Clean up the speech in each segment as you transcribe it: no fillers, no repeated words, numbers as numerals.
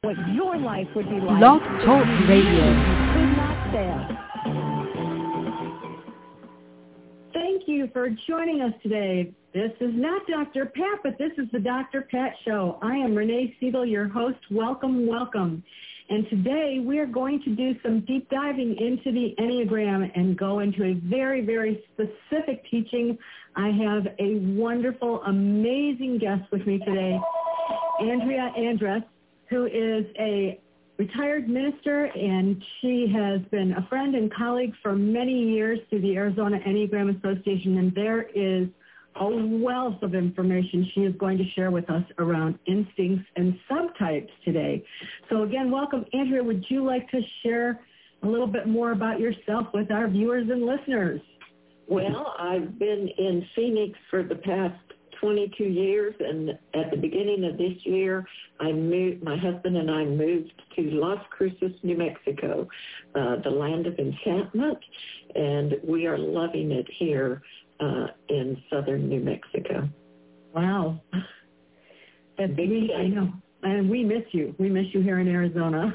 what your life would be like Blog if Talk you Radio. could not fail. Thank you for joining us today. This is not Dr. Pat, but this is the Dr. Pat Show. I am Renee Siegel, your host. Welcome, welcome. And today we are going to do some deep diving into the Enneagram and go into a very, very specific teaching. I have a wonderful, amazing guest with me today, Andrea Andress, who is a retired minister, and she has been a friend and colleague for many years through the Arizona Enneagram Association, and there is a wealth of information she is going to share with us around instincts and subtypes today. So again, welcome. Andrea, would you like to share a little bit more about yourself with our viewers and listeners? Well, I've been in Phoenix for the past 22 years, and at the beginning of this year, my husband and I moved to Las Cruces, New Mexico, the land of enchantment, and we are loving it here in southern New Mexico. Wow. I know. And we miss you. We miss you here in Arizona.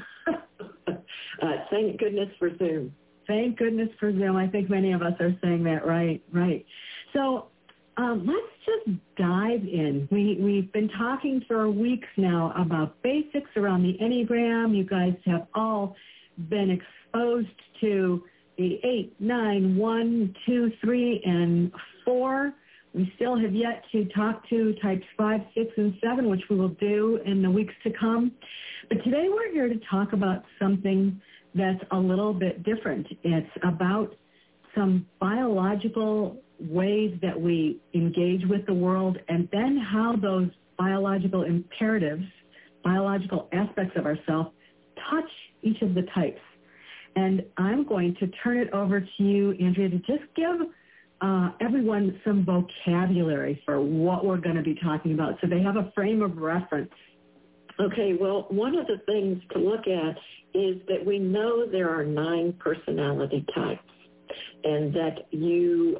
Thank goodness for Zoom. Thank goodness for Zoom. I think many of us are saying that right. So let's just dive in. We've been talking for weeks now about basics around the Enneagram. You guys have all been exposed to the 8, 9, 1, 2, 3, and 4. We still have yet to talk to types 5, 6, and 7, which we will do in the weeks to come. But today we're here to talk about something that's a little bit different. It's about some biological ways that we engage with the world, and then how those biological imperatives, biological aspects of ourselves, touch each of the types. And I'm going to turn it over to you, Andrea, to just give everyone some vocabulary for what we're going to be talking about so they have a frame of reference. Okay, well, one of the things to look at is that we know there are 9 personality types, and that you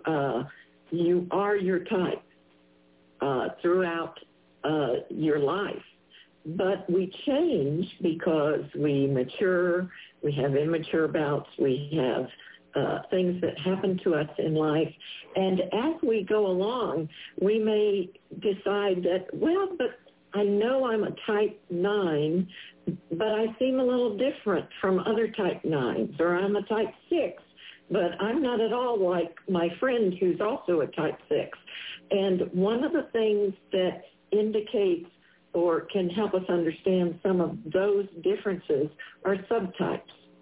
are your type throughout your life. But we change because we mature, we have immature bouts, we have things that happen to us in life. And as we go along, we may decide that, well, but I know I'm a type 9, but I seem a little different from other type 9s, or I'm a type 6, but I'm not at all like my friend who's also a type 6. And one of the things that indicates or can help us understand some of those differences are subtypes.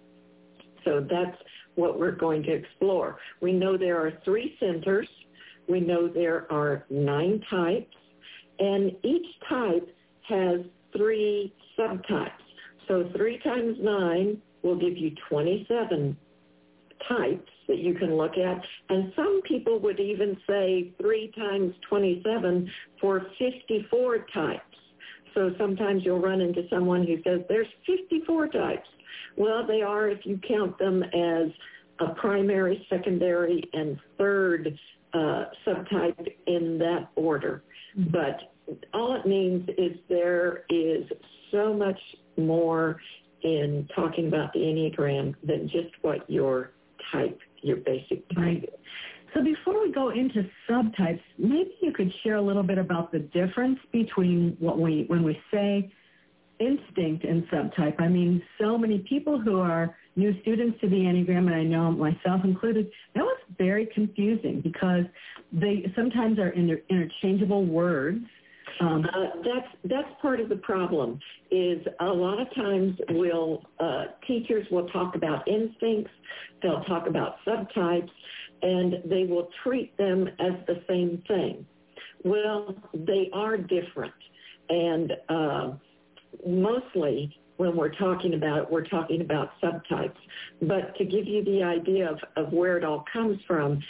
So that's what we're going to explore. We know there are 3 centers. We know there are 9 types. And each type has 3 subtypes. So 3 times 9 will give you 27 types that you can look at. And some people would even say 3 times 27 for 54 types. So sometimes you'll run into someone who says there's 54 types. Well, they are if you count them as a primary, secondary, and third subtype in that order. But all it means is there is so much more in talking about the Enneagram than just what your type, your basic type right. is. So before we go into subtypes, maybe you could share a little bit about the difference between when we say instinct and subtype. I mean, so many people who are new students to the Enneagram, and I know myself included, that was very confusing because they sometimes are interchangeable words. That's part of the problem. Is a lot of times teachers will talk about instincts, they'll talk about subtypes, and they will treat them as the same thing. Well, they are different, and mostly when we're talking about it, we're talking about subtypes. But to give you the idea of where it all comes from,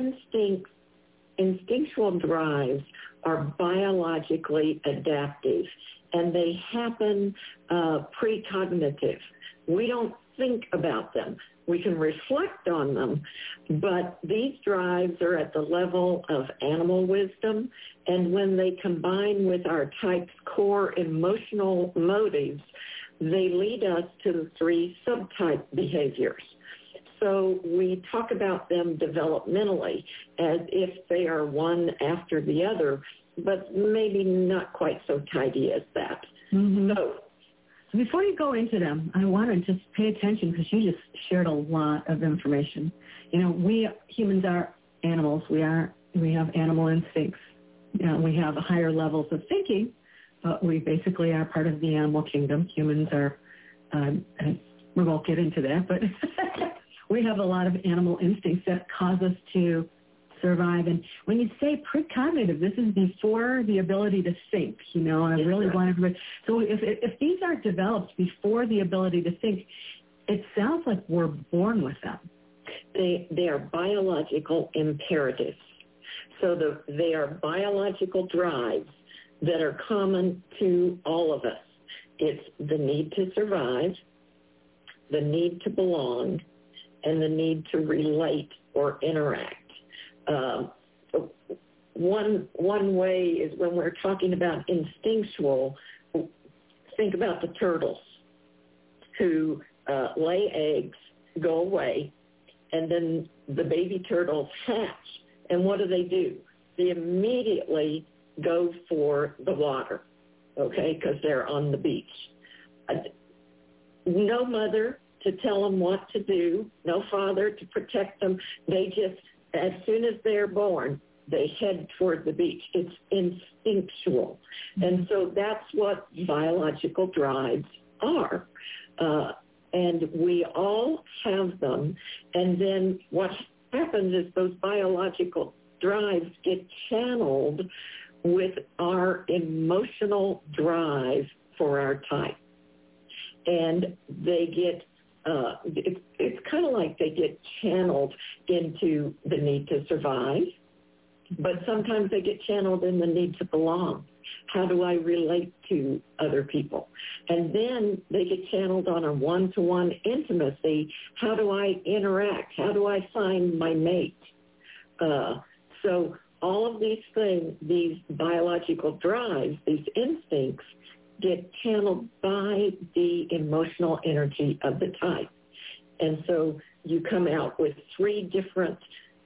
instinctual drives are biologically adaptive, and they happen precognitive. We don't think about them. We can reflect on them, but these drives are at the level of animal wisdom, and when they combine with our type's core emotional motives, they lead us to the 3 subtype behaviors. So we talk about them developmentally as if they are one after the other, but maybe not quite so tidy as that. Mm-hmm. So before you go into them, I want to just pay attention because you just shared a lot of information. You know, we humans are animals. We have animal instincts. You know, we have higher levels of thinking, but we basically are part of the animal kingdom. Humans are, we won't get into that, but we have a lot of animal instincts that cause us to survive. And when you say precognitive, this is before the ability to think, you know, and I really want everybody. So if these aren't developed before the ability to think, it sounds like we're born with them. They are biological imperatives. So they are biological drives that are common to all of us. It's the need to survive, the need to belong, and the need to relate or interact. One way is when we're talking about instinctual, think about the turtles who lay eggs, go away, and then the baby turtles hatch. And what do? They immediately go for the water, okay, because they're on the beach. No mother to tell them what to do, no father to protect them. They just, as soon as they're born, they head toward the beach. It's instinctual. And so that's what biological drives are. And we all have them. And then what happens is those biological drives get channeled with our emotional drive for our type. And they get, it's kind of like they get channeled into the need to survive, but sometimes they get channeled in the need to belong. How do I relate to other people? And then they get channeled on a one-to-one intimacy. How do I interact? How do I find my mate? So all of these things, these biological drives, these instincts, get channeled by the emotional energy of the type. And so you come out with 3 different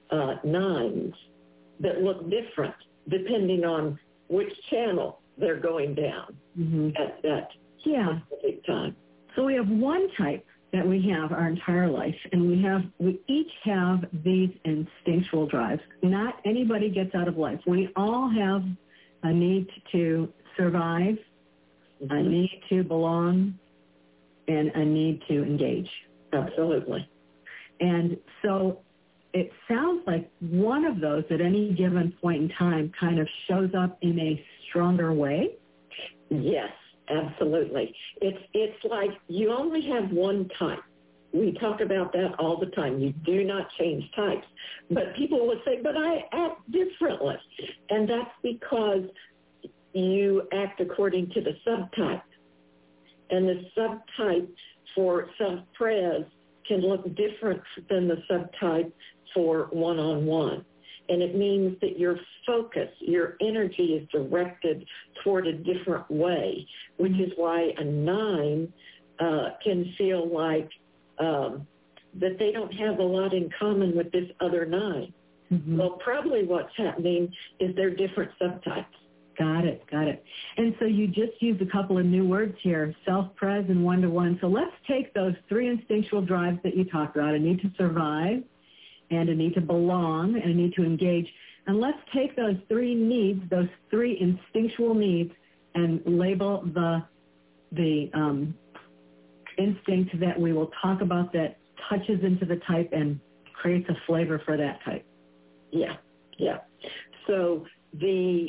9s that look different depending on which channel they're going down at that specific time. So we have one type that we have our entire life, and we each have these instinctual drives. Not anybody gets out of life. We all have a need to survive, a need to belong, and a need to engage. Absolutely. And so it sounds like one of those at any given point in time kind of shows up in a stronger way. Yes, absolutely. It's like you only have one type. We talk about that all the time. You do not change types. But people would say, but I act differently. And that's because you act according to the subtype. And the subtype for self-pres can look different than the subtype for one-on-one. And it means that your focus, your energy is directed toward a different way, which is why a 9 can feel like that they don't have a lot in common with this other 9. Well, probably what's happening is they're different subtypes. Got it. And so you just used a couple of new words here, self-pres and one-to-one. So let's take those 3 instinctual drives that you talked about, a need to survive, and a need to belong, and a need to engage. And let's take those 3 needs, those 3 instinctual needs, and label the instinct that we will talk about that touches into the type and creates a flavor for that type. Yeah. So the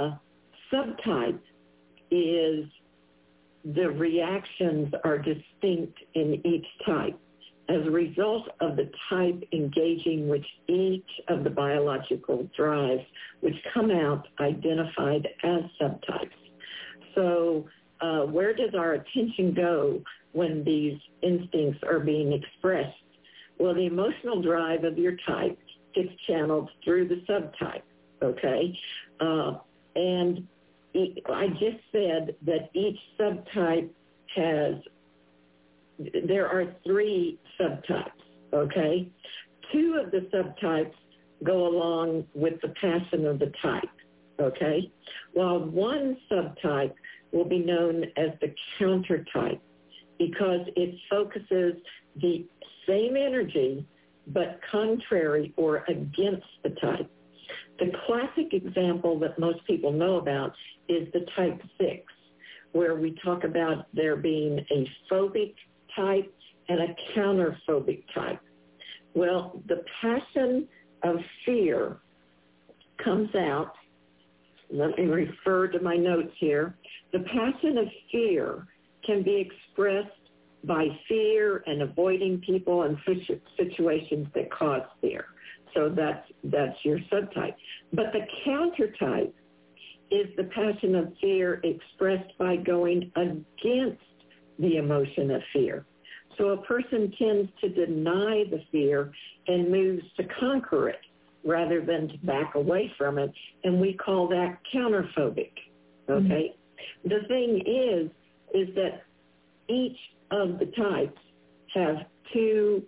subtype is the reactions are distinct in each type as a result of the type engaging with each of the biological drives, which come out identified as subtypes. So where does our attention go when these instincts are being expressed? Well, the emotional drive of your type gets channeled through the subtype, okay? And I just said that each subtype there are 3 subtypes, okay? 2 of the subtypes go along with the passion of the type, okay? While one subtype will be known as the counter type because it focuses the same energy but contrary or against the type. The classic example that most people know about is the type 6, where we talk about there being a phobic type and a counterphobic type. Well, the passion of fear comes out. Let me refer to my notes here. The passion of fear can be expressed by fear and avoiding people and situations that cause fear. So that's your subtype. But the counter type is the passion of fear expressed by going against the emotion of fear. So a person tends to deny the fear and moves to conquer it rather than to back away from it, and we call that counterphobic, okay? Mm-hmm. The thing is that each of the types have 2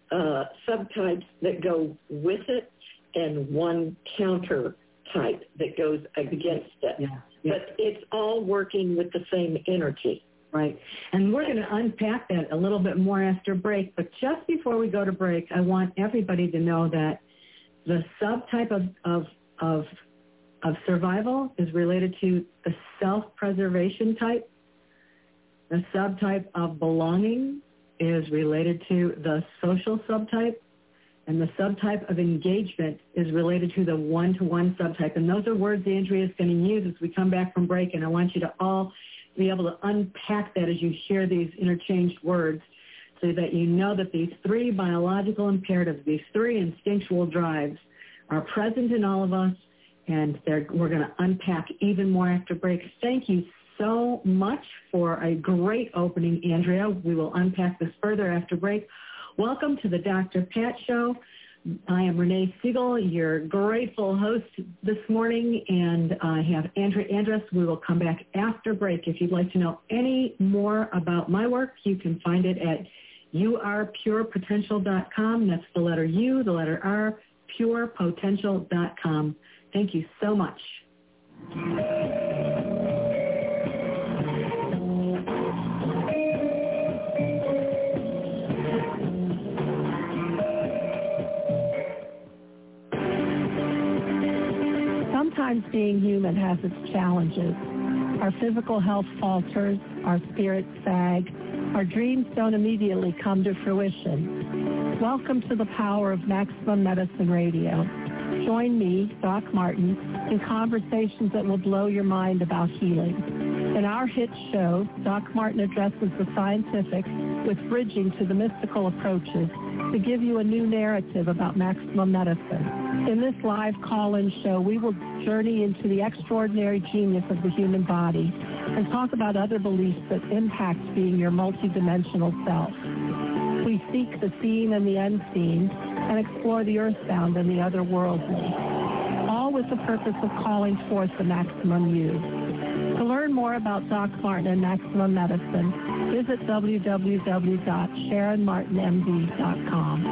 subtypes that go with it and one counter type that goes against it. Yeah. But it's all working with the same energy. Right. And we're going to unpack that a little bit more after break. But just before we go to break, I want everybody to know that the subtype of survival is related to the self-preservation type. The subtype of belonging is related to the social subtype. And the subtype of engagement is related to the one-to-one subtype. And those are words Andrea is going to use as we come back from break. And I want you to all be able to unpack that as you hear these interchanged words so that you know that these 3 biological imperatives, these 3 instinctual drives are present in all of us, and we're going to unpack even more after break. Thank you so much for a great opening, Andrea. We will unpack this further after break. Welcome to the Dr. Pat Show. I am Renee Siegel, your grateful host this morning, and I have Andrea Andrus. We will come back after break. If you'd like to know any more about my work, you can find it at yourpurepotential.com. That's the letter U, the letter R, purepotential.com. Thank you so much. Sometimes being human has its challenges. Our physical health falters, our spirits sag, our dreams don't immediately come to fruition. Welcome to the power of Maximum Medicine Radio. Join me, Doc Martin, in conversations that will blow your mind about healing. In our hit show, Doc Martin addresses the scientific with bridging to the mystical approaches to give you a new narrative about maximum medicine. In this live call-in show, we will journey into the extraordinary genius of the human body and talk about other beliefs that impact being your multidimensional self. We seek the seen and the unseen and explore the earthbound and the otherworldly, all with the purpose of calling forth the maximum you. To learn more about Doc Martin and Maximum Medicine, visit www.SharonMartinMD.com.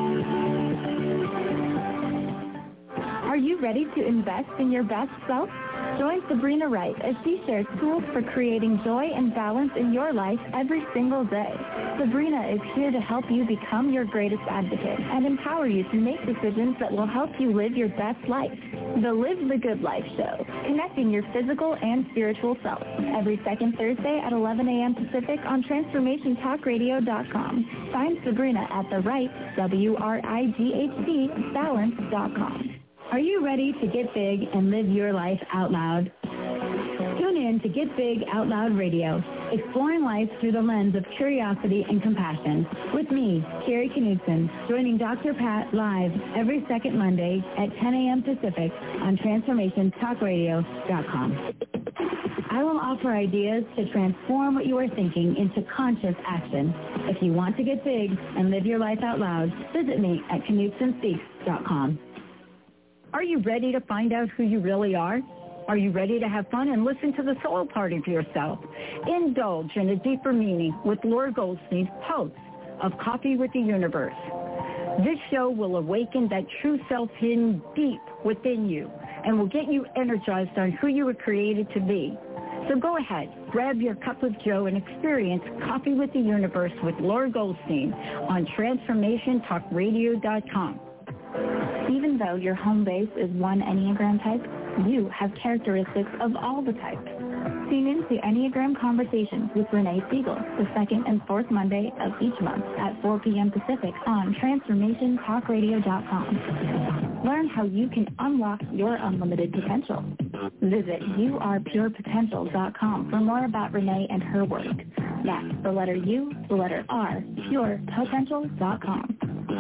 Are you ready to invest in your best self? Join Sabrina Wright as she shares tools for creating joy and balance in your life every single day. Sabrina is here to help you become your greatest advocate and empower you to make decisions that will help you live your best life. The Live the Good Life Show, connecting your physical and spiritual self. Every second Thursday at 11 a.m. Pacific on TransformationTalkRadio.com. Find Sabrina at the right, WRIGHT, balance.com. Are you ready to get big and live your life out loud? Tune in to Get Big Out Loud Radio, exploring life through the lens of curiosity and compassion. With me, Carrie Knudsen, joining Dr. Pat live every second Monday at 10 a.m. Pacific on TransformationTalkRadio.com. I will offer ideas to transform what you are thinking into conscious action. If you want to get big and live your life out loud, visit me at KnudsenSpeaks.com. Are you ready to find out who you really are? Are you ready to have fun and listen to the soul part of yourself? Indulge in a deeper meaning with Laura Goldstein, host of Coffee with the Universe. This show will awaken that true self hidden deep within you and will get you energized on who you were created to be. So go ahead, grab your cup of joe and experience Coffee with the Universe with Laura Goldstein on TransformationTalkRadio.com. Even though your home base is one Enneagram type, you have characteristics of all the types. Tune in to Enneagram Conversations with Renee Siegel, the second and fourth Monday of each month at 4 p.m. Pacific on TransformationTalkRadio.com. Learn how you can unlock your unlimited potential. Visit YouArePurePotential.com for more about Renee and her work. That's the letter U, the letter R, PurePotential.com.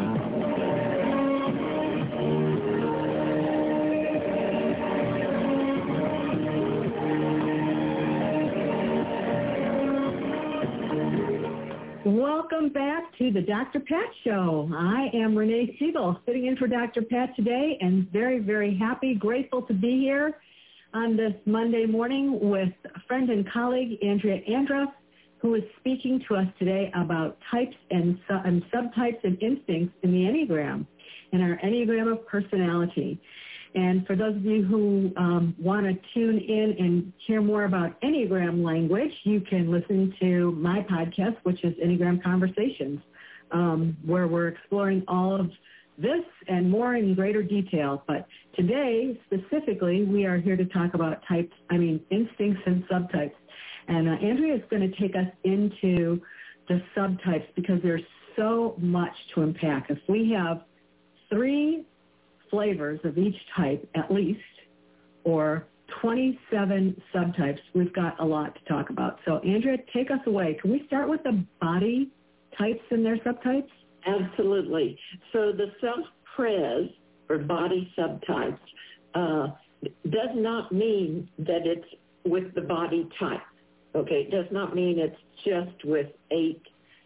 Welcome back to the Dr. Pat Show. I am Renee Siegel, sitting in for Dr. Pat today, and very, very happy, grateful to be here on this Monday morning with a friend and colleague, Andrea Andrus, who is speaking to us today about types and subtypes and instincts in the Enneagram and our Enneagram of personality. And for those of you who want to tune in and hear more about Enneagram language, you can listen to my podcast, which is Enneagram Conversations, where we're exploring all of this and more in greater detail. But today, specifically, we are here to talk about instincts and subtypes. And Andrea is going to take us into the subtypes because there's so much to unpack. If we have 3 flavors of each type at least, or 27 subtypes, we've got a lot to talk about. So Andrea, take us away. Can we start with the body types and their subtypes? Absolutely. So the self-pres, or body subtypes, does not mean that it's with the body type. Okay, it does not mean it's just with 8,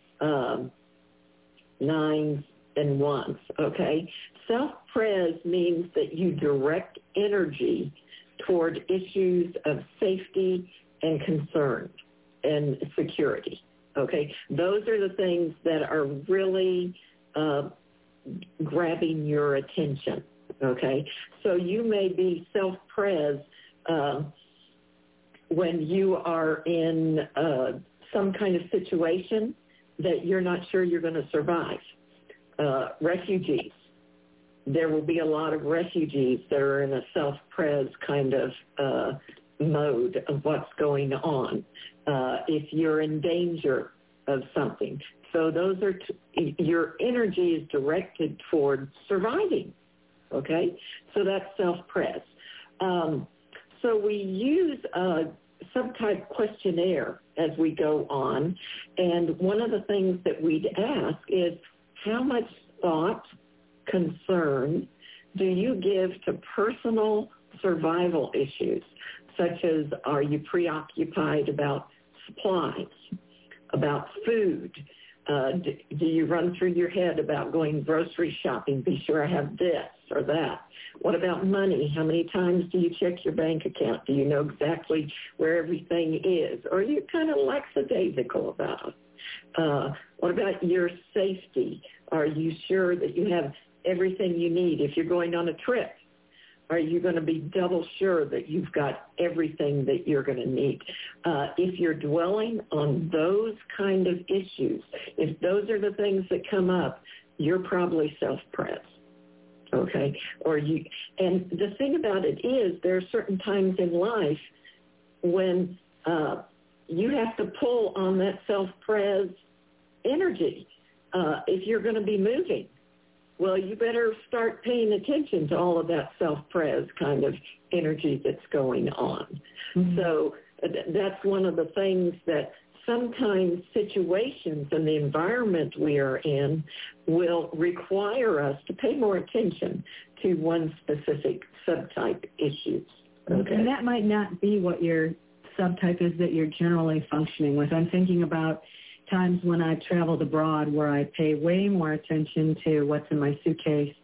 9s, and 1s, okay? Self-pres means that you direct energy toward issues of safety and concern and security, okay? Those are the things that are really grabbing your attention, okay? So you may be self-pres when you are in some kind of situation that you're not sure you're going to survive. Refugees. There will be a lot of refugees that are in a self-pres kind of mode of what's going on. If you're in danger of something. So those are, your energy is directed toward surviving, okay? So that's self-pres. So we use a subtype questionnaire as we go on, and one of the things that we'd ask is, how much thought, concern do you give to personal survival issues, such as are you preoccupied about supplies, about food? Do you run through your head about going grocery shopping? Be sure I have this or that. What about money? How many times do you check your bank account? Do you know exactly where everything is? Or are you kind of lackadaisical about it? What about your safety? Are you sure that you have everything you need? If you're going on a trip, are you going to be double sure that you've got everything that you're going to need? If you're dwelling on those kind of issues, if those are the things that come up, you're probably self-pres, okay? And the thing about it is there are certain times in life when you have to pull on that self-pres energy if you're going to be moving. Well, you better start paying attention to all of that self-pres kind of energy that's going on. Mm-hmm. So that's one of the things that sometimes situations and the environment we are in will require us to pay more attention to one specific subtype issues. Okay? And that might not be what your subtype is that you're generally functioning with. I'm thinking about times when I've traveled abroad where I pay way more attention to what's in my suitcase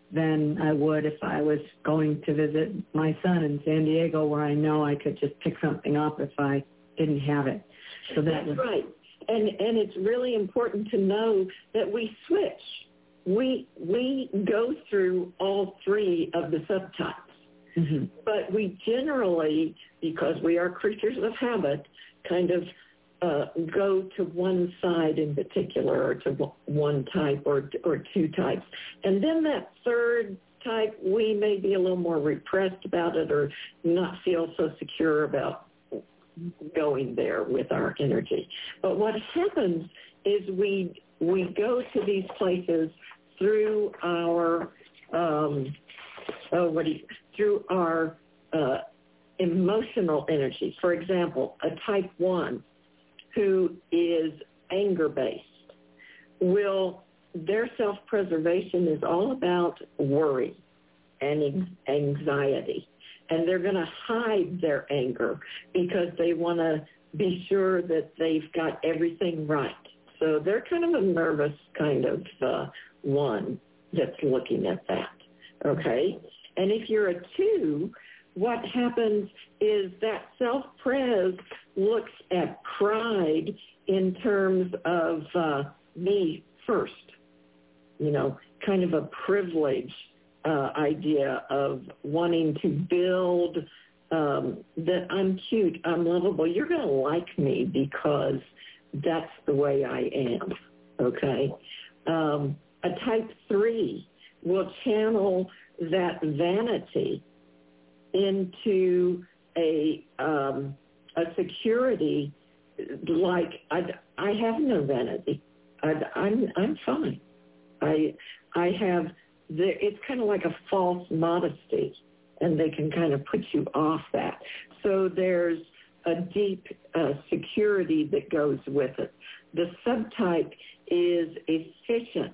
than I would if I was going to visit my son in San Diego, where I know I could just pick something up if I didn't have it. So that's right. And it's really important to know that we switch. We go through all three of the subtypes. Mm-hmm. But we generally, because we are creatures of habit, kind of go to one side in particular, or to one type or two types. And then that third type, we may be a little more repressed about it or not feel so secure about going there with our energy. But what happens is we go to these places through our through our emotional energy. For example, a type 1 who is anger-based their self-preservation is all about worry and anxiety. And they're going to hide their anger because they want to be sure that they've got everything right. So they're kind of a nervous kind of one that's looking at that, okay? And if you're a 2, what happens is that self-pres looks at pride in terms of me first, kind of a privilege idea of wanting to build that I'm cute, I'm lovable. You're going to like me because that's the way I am, okay? A type 3 will channel that vanity into a security, like I have no vanity. I'm fine. I have it's kind of like a false modesty, and they can kind of put you off that. So there's a deep security that goes with it. The subtype is efficient.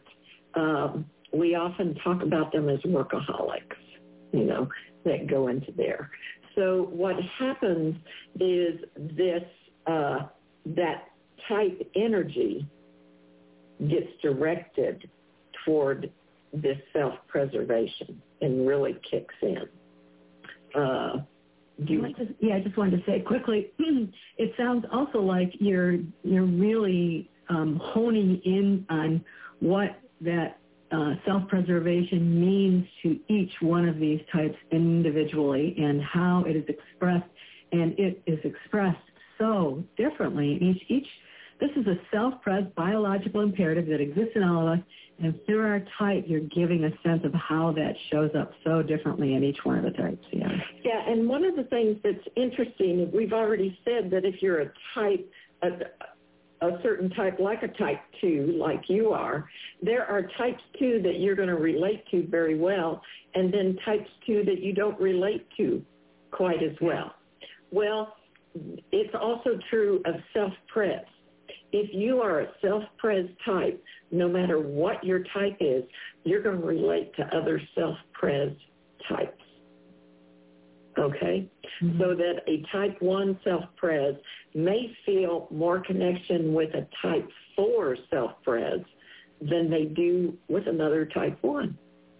We often talk about them as workaholics, that go into there. So what happens is this, that type energy gets directed toward this self-preservation and really kicks in. I just wanted to say quickly, it sounds also like you're really honing in on what that self-preservation means to each one of these types individually and how it is expressed, and it is expressed so differently. This is a self-pres biological imperative that exists in all of us, and through our type, you're giving a sense of how that shows up so differently in each one of the types. Yeah, and one of the things that's interesting, we've already said that if you're a type, a certain type like a type 2, like you are, there are types 2 that you're going to relate to very well, and then types 2 that you don't relate to quite as well. Well, it's also true of self-pres. If you are a self-pres type, no matter what your type is, you're going to relate to other self-pres types. Okay? Mm-hmm. So that a type 1 self-pres may feel more connection with a type 4 self-pres than they do with another type 1.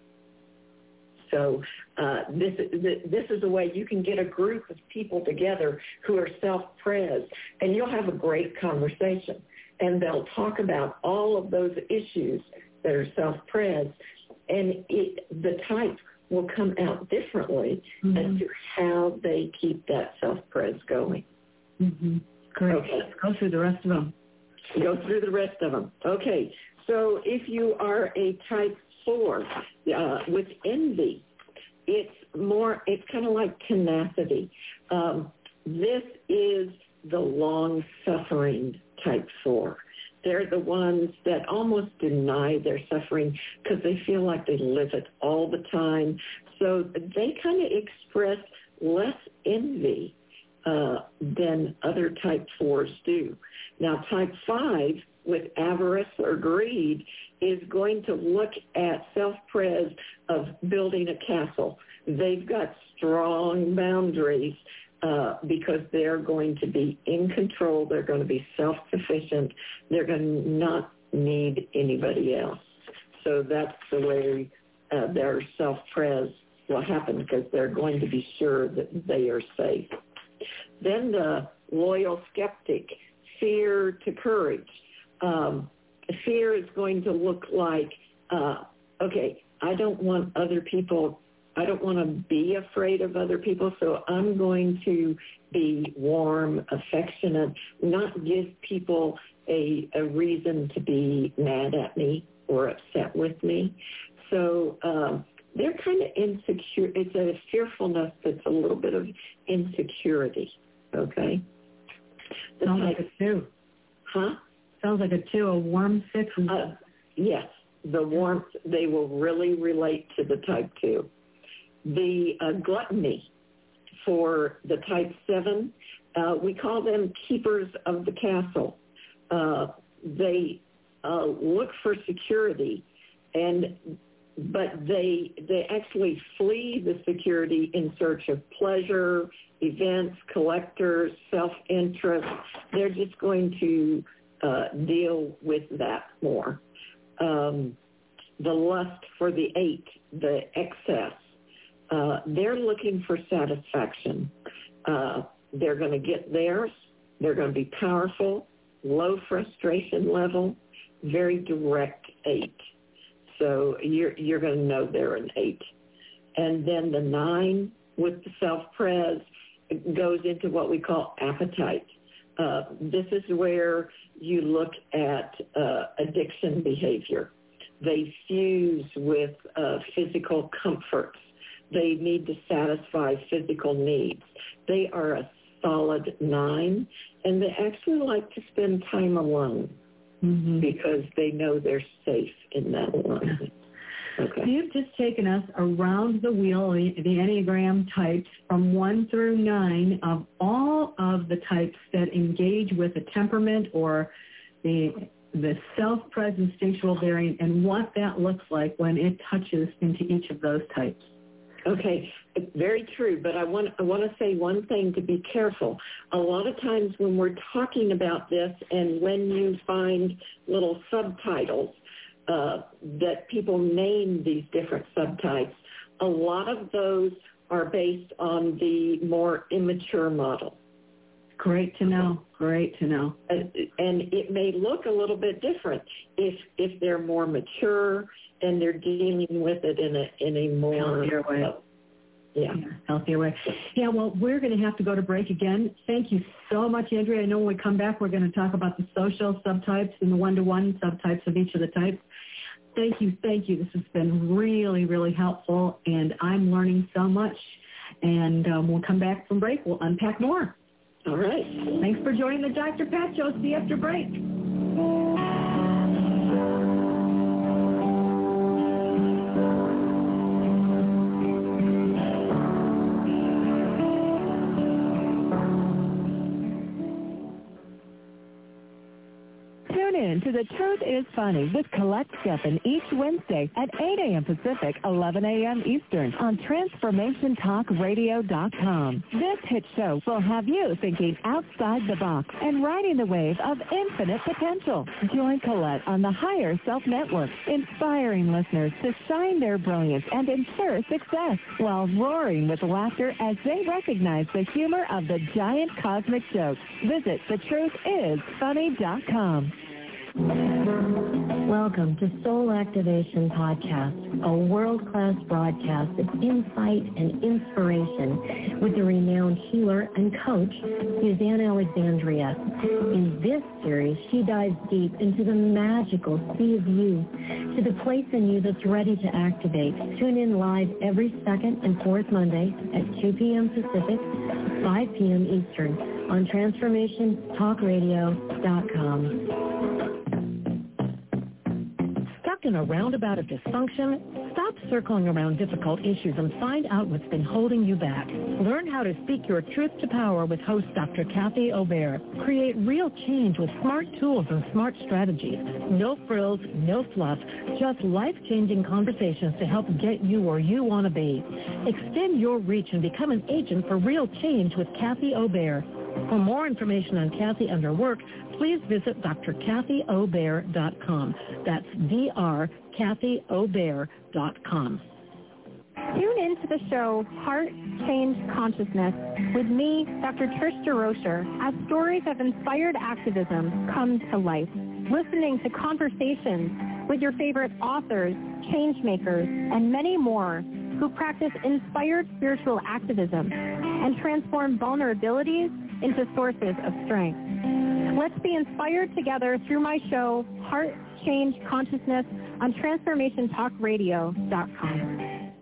So this is a way you can get a group of people together who are self-pres, and you'll have a great conversation. And they'll talk about all of those issues that are self-pres, and the type will come out differently as to how they keep that self-pres going. Mm-hmm. Great. Okay. Go through the rest of them. Okay. So if you are a type 4 with envy, it's kind of like tenacity. This is the long-suffering type 4. They're the ones that almost deny their suffering because they feel like they live it all the time. So they kind of express less envy than other type 4s do. Now, type 5 with avarice or greed is going to look at self-pres of building a castle. They've got strong boundaries because they're going to be in control. They're going to be self-sufficient. They're going to not need anybody else. So that's the way their self-pres will happen because they're going to be sure that they are safe. Then the loyal skeptic, fear to courage. Fear is going to look like, okay, I don't want to be afraid of other people, so I'm going to be warm, affectionate, not give people a reason to be mad at me or upset with me. So they're kind of insecure. It's a fearfulness that's a little bit of insecurity, okay? Sounds like a 2. Huh? Sounds like a 2, a warm 6. Yes, the warmth, they will really relate to the type 2. The gluttony for the type 7, we call them keepers of the castle. They look for security, but they actually flee the security in search of pleasure, events, collectors, self-interest. They're just going to deal with that more. The lust for the 8, the excess. They're looking for satisfaction. They're going to get theirs. They're going to be powerful, low frustration level, very direct 8. So you're going to know they're an 8. And then the 9 with the self-pres goes into what we call appetite. This is where you look at addiction behavior. They fuse with physical comforts. They need to satisfy physical needs. They are a solid 9, and they actually like to spend time alone because they know they're safe in that alone. Okay. So you've just taken us around the wheel, the Enneagram types from 1 through 9 of all of the types that engage with a temperament or the self-pres instinctual variant and what that looks like when it touches into each of those types. Okay, very true, but I want to say one thing to be careful. A lot of times when we're talking about this and when you find little subtitles that people name these different subtypes, a lot of those are based on the more immature model. Great to know. Great to know. And it may look a little bit different if they're more mature and they're dealing with it in a more healthier way. Healthier way. Yeah, well, we're going to have to go to break again. Thank you so much, Andrea. I know when we come back, we're going to talk about the social subtypes and the one-to-one subtypes of each of the types. Thank you. This has been really, really helpful, and I'm learning so much. And we'll come back from break. We'll unpack more. All right. Thanks for joining the Dr. Pat Show. See you after break. To The Truth is Funny with Colette Steffen each Wednesday at 8 a.m. Pacific, 11 a.m. Eastern on TransformationTalkRadio.com. This hit show will have you thinking outside the box and riding the wave of infinite potential. Join Colette on the Higher Self Network, inspiring listeners to shine their brilliance and ensure success while roaring with laughter as they recognize the humor of the giant cosmic joke. Visit thetruthисfunny.com. Welcome to Soul Activation Podcast, a world-class broadcast of insight and inspiration with the renowned healer and coach, Suzanne Alexandria. In this series, she dives deep into the magical sea of you, to the place in you that's ready to activate. Tune in live every second and fourth Monday at 2 p.m. Pacific, 5 p.m. Eastern on TransformationTalkRadio.com. In a roundabout of dysfunction? Stop circling around difficult issues and find out what's been holding you back. Learn how to speak your truth to power with host Dr. Kathy Obear. Create real change with smart tools and smart strategies. No frills, no fluff, just life-changing conversations to help get you where you want to be. Extend your reach and become an agent for real change with Kathy Obear. For more information on Kathy and her work, please visit drkathyobear.com. That's drkathyobear.com. Tune in to the show Heart Change Consciousness with me, Dr. Trish DeRocher, as stories of inspired activism come to life. Listening to conversations with your favorite authors, change makers, and many more who practice inspired spiritual activism and transform vulnerabilities into sources of strength. Let's be inspired together through my show, Heart Change Consciousness, on TransformationTalkRadio.com.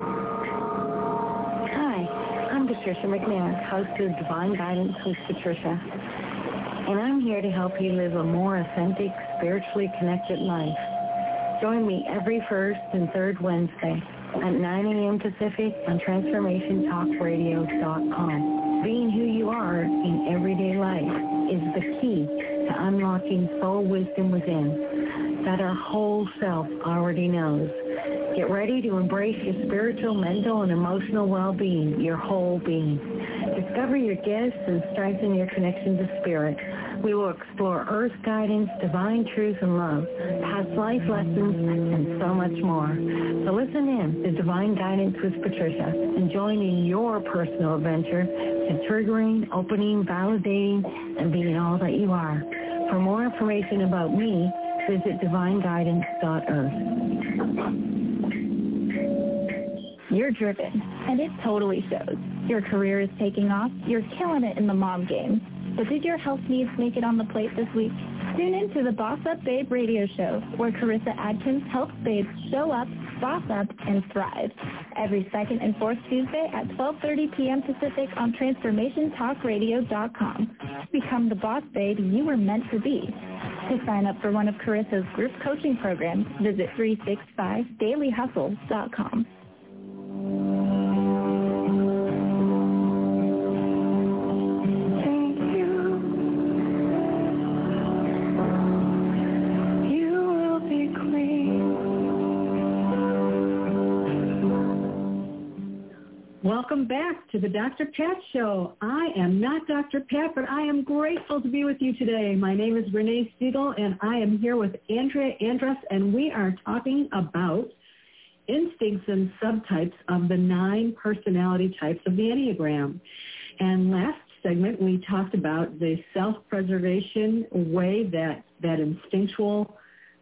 Hi, I'm Patricia McNair, host of Divine Guidance with Patricia. And I'm here to help you live a more authentic, spiritually connected life. Join me every first and third Wednesday at 9 a.m. Pacific on TransformationTalkRadio.com. Being who you are in everyday life is the key to unlocking soul wisdom within that our whole self already knows. Get ready to embrace your spiritual, mental, and emotional well-being, your whole being. Discover your gifts and strengthen your connection to spirit. We will explore earth guidance, divine truth and love, past life lessons, and so much more. So listen in to Divine Guidance with Patricia and join in your personal adventure to triggering, opening, validating, and being all that you are. For more information about me, visit divineguidance.earth. You're driven, and it totally shows. Your career is taking off. You're killing it in the mom game. But did your health needs make it on the plate this week? Tune in to the Boss Up Babe radio show, where Carissa Adkins helps babes show up, boss up, and thrive. Every second and fourth Tuesday at 12:30 p.m. Pacific on TransformationTalkRadio.com. Become the boss babe you were meant to be. To sign up for one of Carissa's group coaching programs, visit 365dailyhustle.com. Welcome back to the Dr. Pat Show. I am not Dr. Pat, but I am grateful to be with you today. My name is Renee Siegel, and I am here with Andrea Andrus, and we are talking about instincts and subtypes of the 9 personality types of the Enneagram. And last segment, we talked about the self-preservation way that instinctual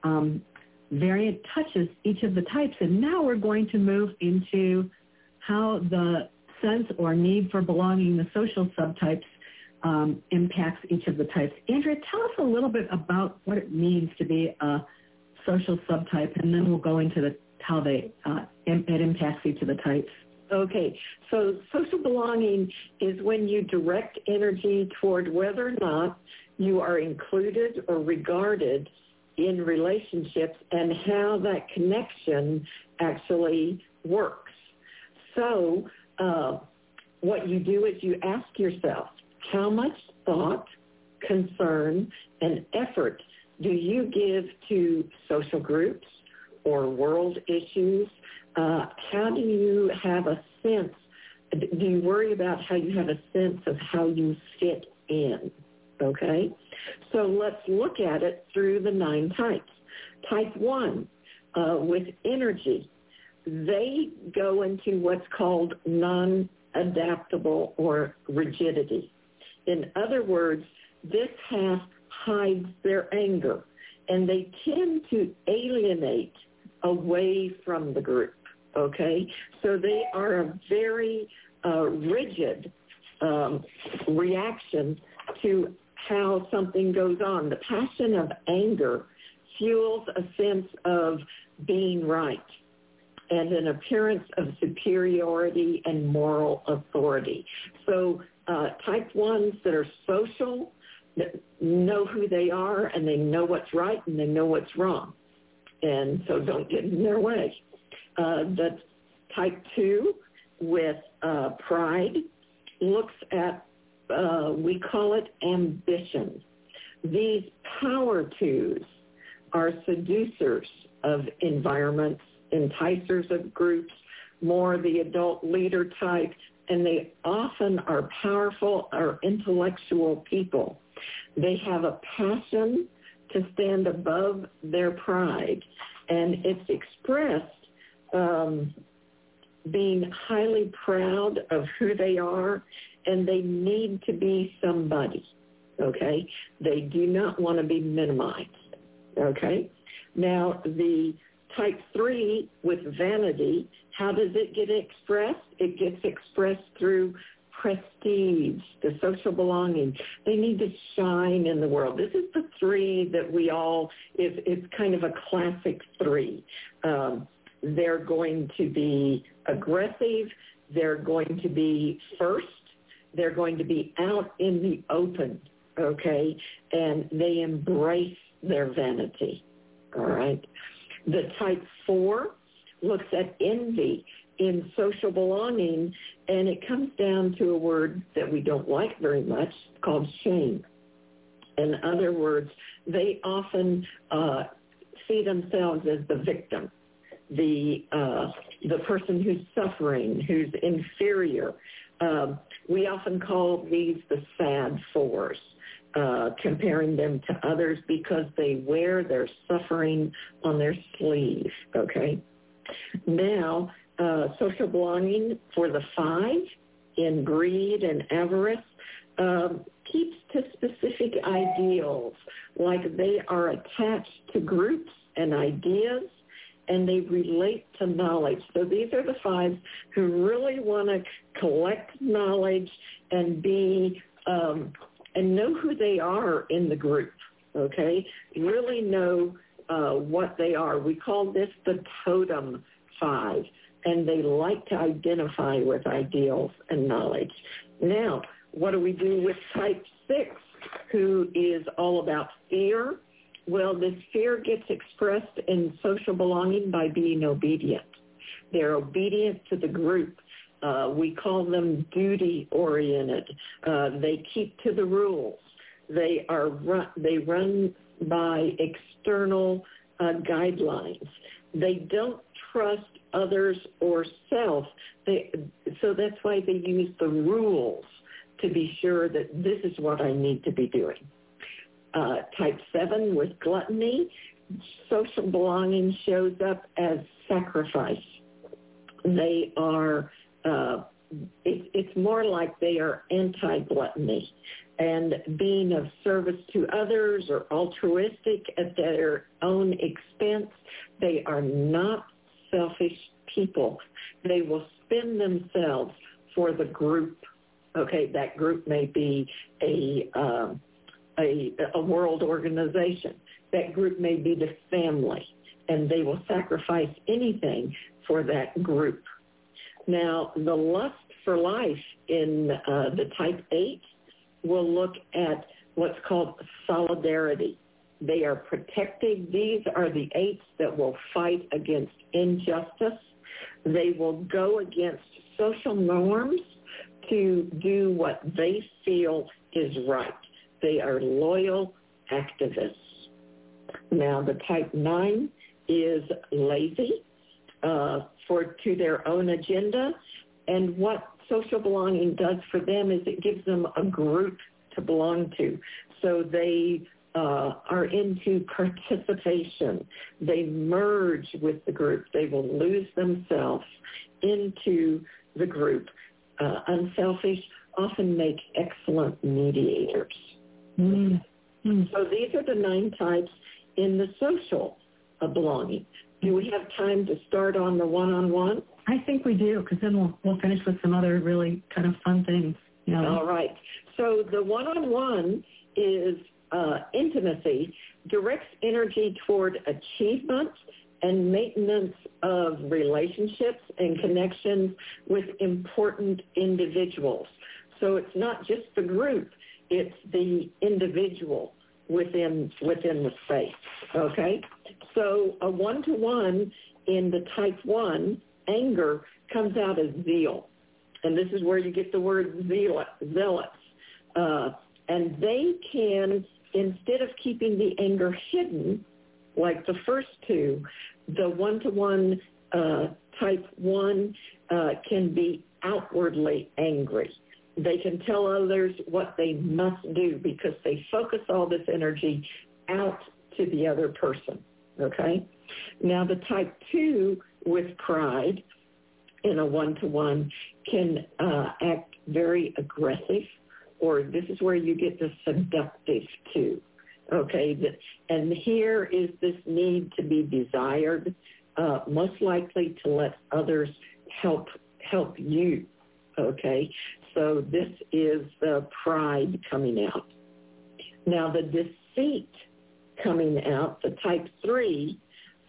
variant touches each of the types. And now we're going to move into how the sense or need for belonging, the social subtypes, impacts each of the types. Andrea, tell us a little bit about what it means to be a social subtype, and then we'll go into how it impacts each of the types. Okay, so social belonging is when you direct energy toward whether or not you are included or regarded in relationships and how that connection actually works. So what you do is you ask yourself, how much thought, concern, and effort do you give to social groups or world issues? How do you have a sense, do you worry about how you have a sense of how you fit in? Okay? So let's look at it through the 9 types. Type 1, with energy. They go into what's called non-adaptable or rigidity. In other words, this half hides their anger, and they tend to alienate away from the group, okay? So they are a very rigid reaction to how something goes on. The passion of anger fuels a sense of being right and an appearance of superiority and moral authority. So type 1s that are social know who they are, and they know what's right and they know what's wrong, and so don't get in their way. The type 2 with pride looks at, we call it ambition. These power 2s are seducers of environments, enticers of groups, more the adult leader type, and they often are powerful or intellectual people. They have a passion to stand above their pride, and it's expressed being highly proud of who they are, and they need to be somebody, okay? They do not want to be minimized, okay? Now, the type 3 with vanity, how does it get expressed? It gets expressed through prestige, the social belonging. They need to shine in the world. This is the 3 that we all, it's kind of a classic 3. They're going to be aggressive. They're going to be first. They're going to be out in the open, okay? And they embrace their vanity, all right? The type 4 looks at envy in social belonging, and it comes down to a word that we don't like very much called shame. In other words, they often see themselves as the victim, the person who's suffering, who's inferior. We often call these the sad 4s, comparing them to others because they wear their suffering on their sleeve, okay? Now, social belonging for the 5 in greed and avarice keeps to specific ideals, like they are attached to groups and ideas, and they relate to knowledge. So these are the 5 who really want to collect knowledge and be and know who they are in the group, okay? Really know what they are. We call this the totem 5, and they like to identify with ideals and knowledge. Now, what do we do with type 6, who is all about fear? Well, this fear gets expressed in social belonging by being obedient. They're obedient to the group. We call them duty-oriented. They keep to the rules. They run by external guidelines. They don't trust others or self. So that's why they use the rules to be sure that this is what I need to be doing. Type 7 with gluttony, social belonging shows up as sacrifice. They are, it's more like they are anti-gluttony and being of service to others or altruistic at their own expense. They are not selfish people. They will spend themselves for the group. Okay, that group may be a world organization. That group may be the family, and they will sacrifice anything for that group. Now, the lust for life in the type 8 will look at what's called solidarity. They are protective. These are the 8s that will fight against injustice. They will go against social norms to do what they feel is right. They are loyal activists. Now, the type 9 is lazy to their own agenda, and what social belonging does for them is it gives them a group to belong to. So they are into participation. They merge with the group. They will lose themselves into the group. Unselfish often make excellent mediators. Mm-hmm. So these are the 9 types in the social belonging. Do we have time to start on the one-on-one? I think we do, because then we'll finish with some other really kind of fun things. You know? All right. So the one-on-one is intimacy, directs energy toward achievement and maintenance of relationships and connections with important individuals. So it's not just the group, it's the individual within the space, okay? So a one-to-one in the type 1, anger, comes out as zeal. And this is where you get the word zealots. And they can, instead of keeping the anger hidden, like the first 2, the one-to-one type 1 can be outwardly angry. They can tell others what they must do because they focus all this energy out to the other person, okay? Now, the type 2 with pride in a one-to-one can act very aggressive, or this is where you get the seductive 2, okay? And here is this need to be desired, most likely to let others help you, okay? So this is the pride coming out. Now, the deceit coming out, the type 3,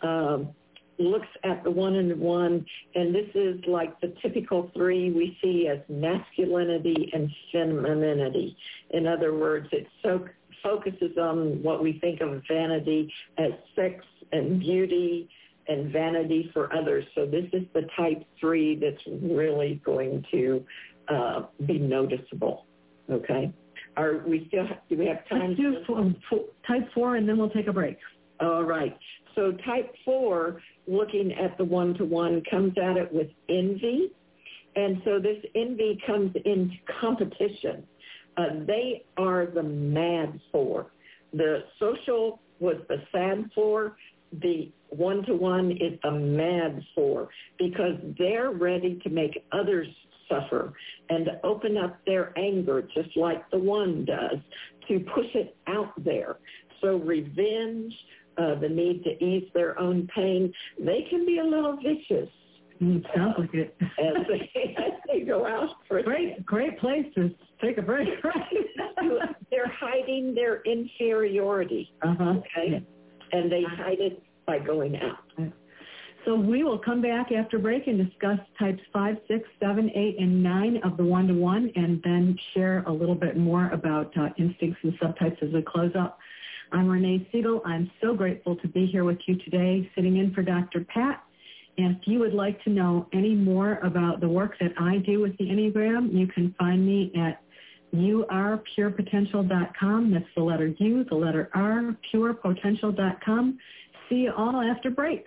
looks at the one-on-one, and this is like the typical 3 we see as masculinity and femininity. In other words, it focuses on what we think of vanity as sex and beauty and vanity for others. So this is the type 3 that's really going to be noticeable, okay? Do we have time? Let's do type 4, and then we'll take a break. All right. So type 4, looking at the one-to-one, comes at it with envy. And so this envy comes into competition. They are the mad 4. The social was the sad 4. The one-to-one is the mad 4 because they're ready to make others suffer and to open up their anger just like the 1 does, to push it out there. So revenge, the need to ease their own pain, they can be a little vicious. Sounds like it. As they go out for a great place to take a break, right? They're hiding their inferiority, okay? And they hide it by going out. So we will come back after break and discuss types 5, 6, 7, 8, and 9 of the one-to-one, and then share a little bit more about instincts and subtypes as we close up. I'm Renee Siegel. I'm so grateful to be here with you today, sitting in for Dr. Pat. And if you would like to know any more about the work that I do with the Enneagram, you can find me at yourpurepotential.com. That's the letter U, the letter R, purepotential.com. See you all after break.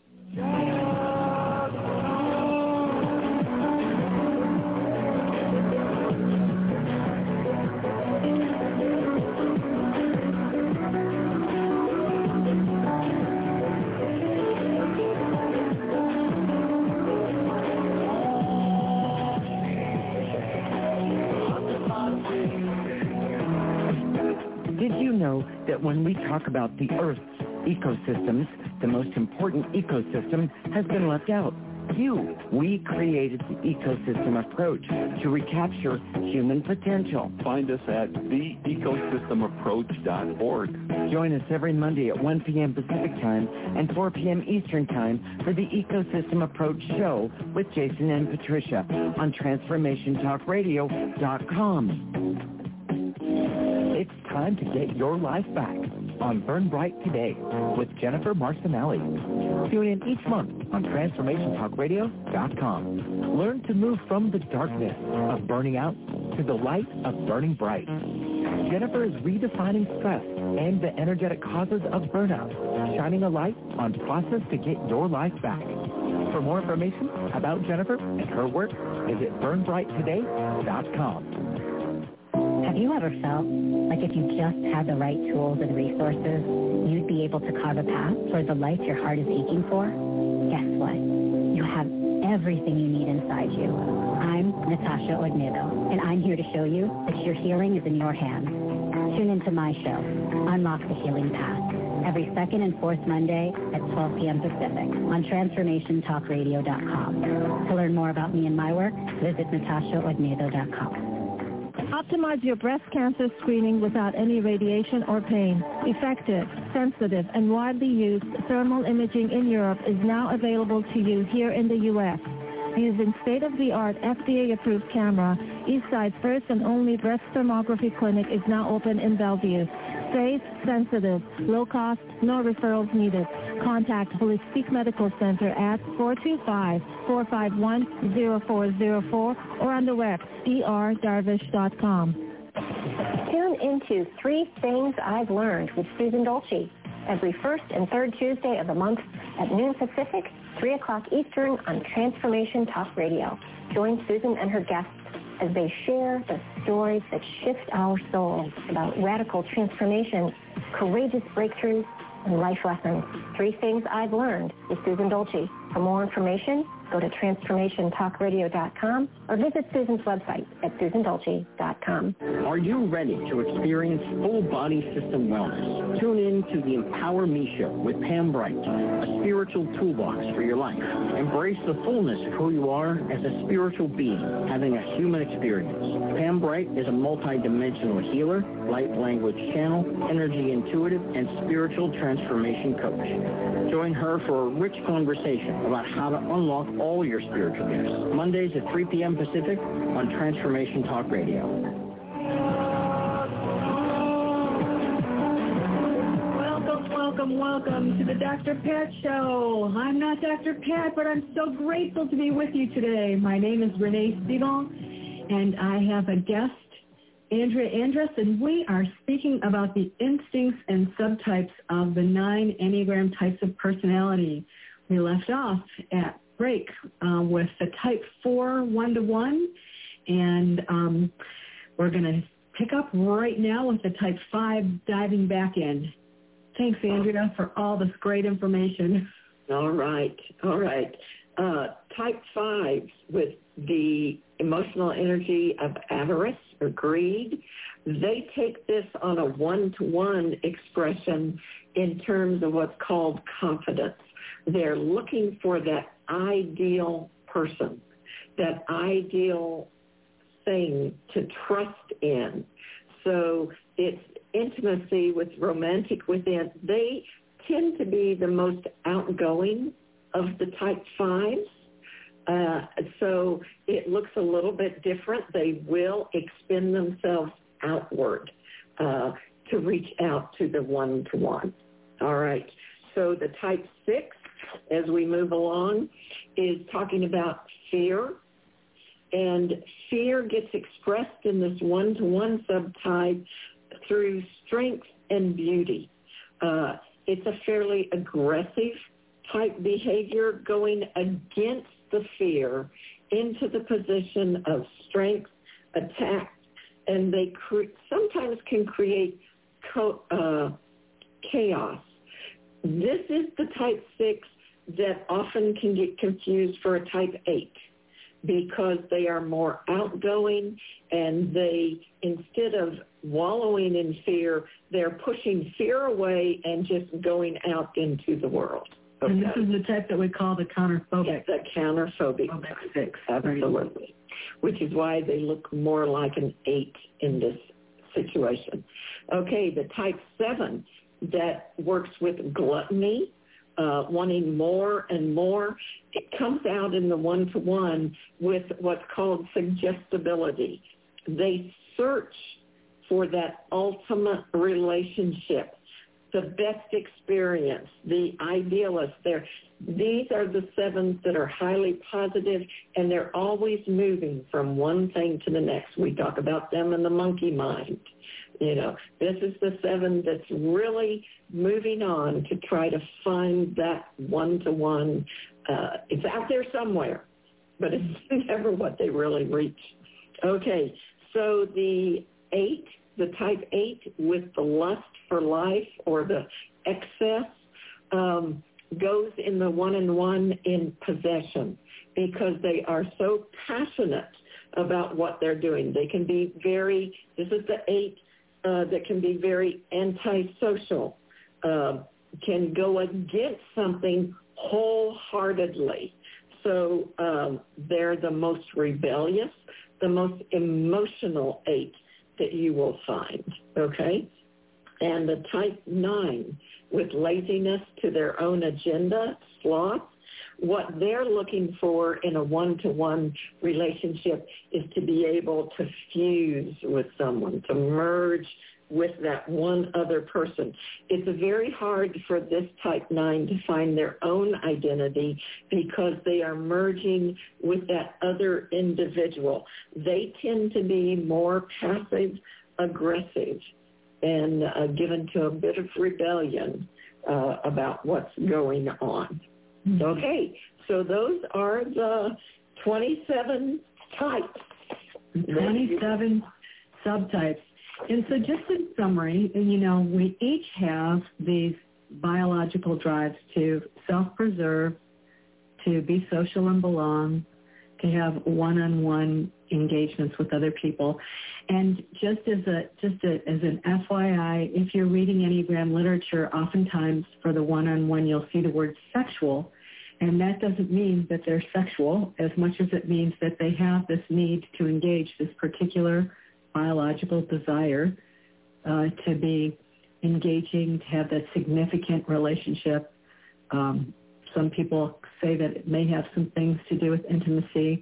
Did you know that when we talk about the Earth's ecosystems, the most important ecosystem has been left out? You. We created the ecosystem approach to recapture human potential. Find us at theecosystemapproach.org. Join us every Monday at 1 p.m. Pacific Time and 4 p.m. Eastern Time for the Ecosystem Approach Show with Jason and Patricia on TransformationTalkRadio.com. It's time to get your life back on Burn Bright Today with Jennifer Marcinelli. Tune in each month on TransformationTalkRadio.com. Learn to move from the darkness of burning out to the light of burning bright. Jennifer is redefining stress and the energetic causes of burnout, shining a light on process to get your life back. For more information about Jennifer and her work, visit BurnBrightToday.com. Have you ever felt like if you just had the right tools and resources, you'd be able to carve a path toward the life your heart is aching for? Guess what? You have everything you need inside you. I'm Natasha Ognedo, and I'm here to show you that your healing is in your hands. Tune into my show, Unlock the Healing Path, every second and fourth Monday at 12 p.m. Pacific on TransformationTalkRadio.com. To learn more about me and my work, visit NatashaOgnedo.com. Optimize your breast cancer screening without any radiation or pain. Effective, sensitive, and widely used thermal imaging in Europe is now available to you here in the U.S. Using state-of-the-art FDA-approved camera, Eastside's first and only breast thermography clinic is now open in Bellevue. Safe, sensitive, low cost, no referrals needed. Contact Holistic Medical Center at 425-451-0404 or on the web, drdarvish.com. Tune into 3 Things I've Learned with Susan Dolce every first and third Tuesday of the month at noon Pacific, 3 o'clock Eastern on Transformation Talk Radio. Join Susan and her guests as they share the stories that shift our souls about radical transformation, courageous breakthroughs, and life lessons. 3 Things I've Learned with Susan Dolce. For more information, go to transformationtalkradio.com or visit Susan's website at susandolce.com. Are you ready to experience full body system wellness? Tune in to the Empower Me Show with Pam Bright, a spiritual toolbox for your life. Embrace the fullness of who you are as a spiritual being having a human experience. Pam Bright is a multi-dimensional healer, light language channel, energy intuitive, and spiritual transformation coach. Join her for a rich conversation about how to unlock all your spiritual gifts. Mondays at 3 p.m. Pacific on Transformation Talk Radio. Welcome to the Dr. Pat Show. I'm not Dr. Pat, but I'm so grateful to be with you today. My name is Renee Spiegel, and I have a guest, Andrea Andrus, and we are speaking about the instincts and subtypes of the 9 Enneagram types of personality. We left off at break with the type 4 1-to-1, and we're going to pick up right now with the type 5 diving back in. Thanks, Andrea, for all this great information. All right. Type 5 with the emotional energy of avarice or greed, they take this on a 1-to-1 expression in terms of what's called confidence. They're looking for that ideal person, that ideal thing to trust in. So it's intimacy with romantic within. They tend to be the most outgoing of the type 5s. So it looks a little bit different. They will expend themselves outward to reach out to the 1-to-1. All right. So the type 6, as we move along, is talking about fear. And fear gets expressed in this 1-to-1 subtype through strength and beauty. It's a fairly aggressive type behavior going against the fear into the position of strength, attack, and they sometimes can create chaos. This is the type 6 that often can get confused for a type 8 because they are more outgoing and they, instead of wallowing in fear, they're pushing fear away and just going out into the world. Okay. And this is the type that we call the counterphobic. Yes, the counterphobic 6, absolutely. Which is why they look more like an 8 in this situation. Okay, the type 7 that works with gluttony, wanting more and more, it comes out in the 1-to-1 with what's called suggestibility. They search for that ultimate relationship, the best experience, the idealist. These are the 7s that are highly positive, and they're always moving from one thing to the next. We talk about them in the monkey mind. You know, this is the 7 that's really moving on to try to find that 1-to-1. It's out there somewhere, but it's never what they really reach. Okay, so the 8, the type 8 with the lust for life or the excess goes in the 1-and-1 in possession because they are so passionate about what they're doing. They can be this is the 8 that can be very antisocial, can go against something wholeheartedly. So they're the most rebellious, the most emotional 8 that you will find, okay? And the type 9 with laziness to their own agenda, sloth, what they're looking for in a 1-to-1 relationship is to be able to fuse with someone, to merge with that one other person. It's very hard for this type 9 to find their own identity because they are merging with that other individual. They tend to be more passive aggressive and given to a bit of rebellion about what's going on. Okay, so those are the 27 types. 27 subtypes. And so just in summary, we each have these biological drives to self-preserve, to be social and belong, to have one-on-one engagements with other people. And just as an FYI, if you're reading Enneagram literature, oftentimes for the one-on-one, you'll see the word sexual. And that doesn't mean that they're sexual as much as it means that they have this need to engage, this particular biological desire to be engaging, to have that significant relationship. Some people say that it may have some things to do with intimacy,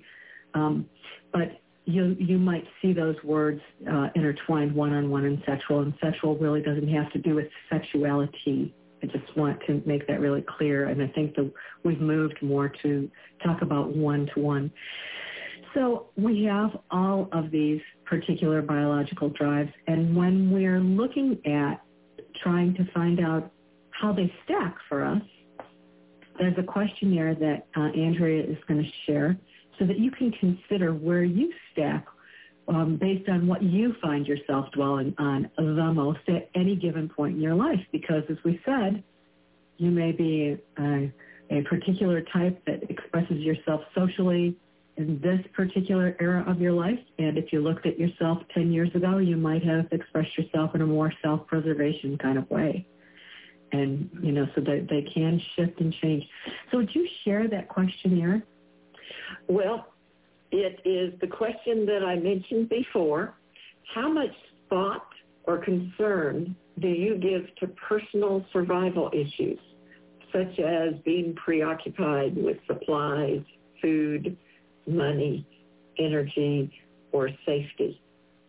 but you might see those words intertwined, one-on-one and sexual really doesn't have to do with sexuality. I just want to make that really clear, and I think that we've moved more to talk about one-to-one. So we have all of these particular biological drives, and when we're looking at trying to find out how they stack for us, there's a questionnaire that Andrea is going to share so that you can consider where you stack based on what you find yourself dwelling on the most at any given point in your life. Because as we said, you may be a particular type that expresses yourself socially in this particular era of your life. And if you looked at yourself 10 years ago, you might have expressed yourself in a more self-preservation kind of way. And, so that they can shift and change. So would you share that questionnaire? Well, it is the question that I mentioned before. How much thought or concern do you give to personal survival issues, such as being preoccupied with supplies, food, money, energy, or safety?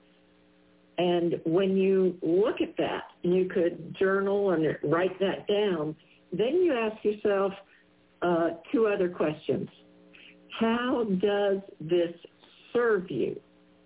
And when you look at that, you could journal and write that down. Then you ask yourself two other questions. How does this serve you?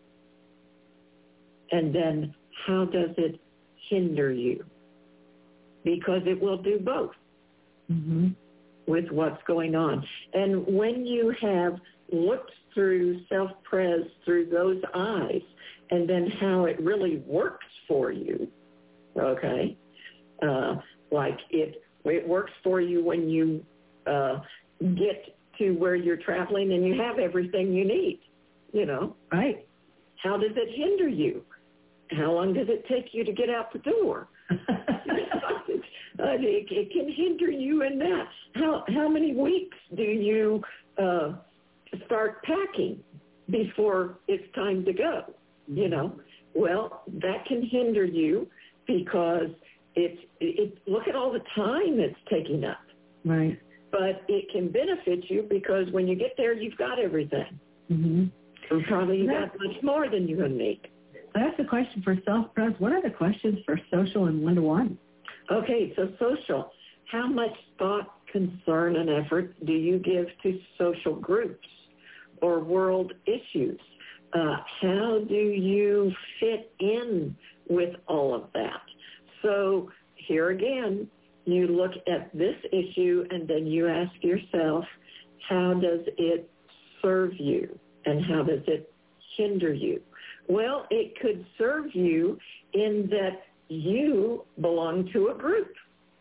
And then how does it hinder you? Because it will do both with what's going on. And when you have looked through self-pres through those eyes, and then how it really works for you, okay? Like it works for you when you get to where you're traveling and you have everything you need, Right. How does it hinder you? How long does it take you to get out the door? It can hinder you in that. How many weeks do you start packing before it's time to go? Well, that can hinder you because it look at all the time it's taking up. Right. But it can benefit you because when you get there, you've got everything. So probably you got much more than you're going to need. That's the question for self-pres. What are the questions for social and one-to-one? Okay, so social. How much thought, concern, and effort do you give to social groups or world issues? How do you fit in with all of that? So here again, you look at this issue and then you ask yourself, how does it serve you and how does it hinder you? Well, it could serve you in that you belong to a group.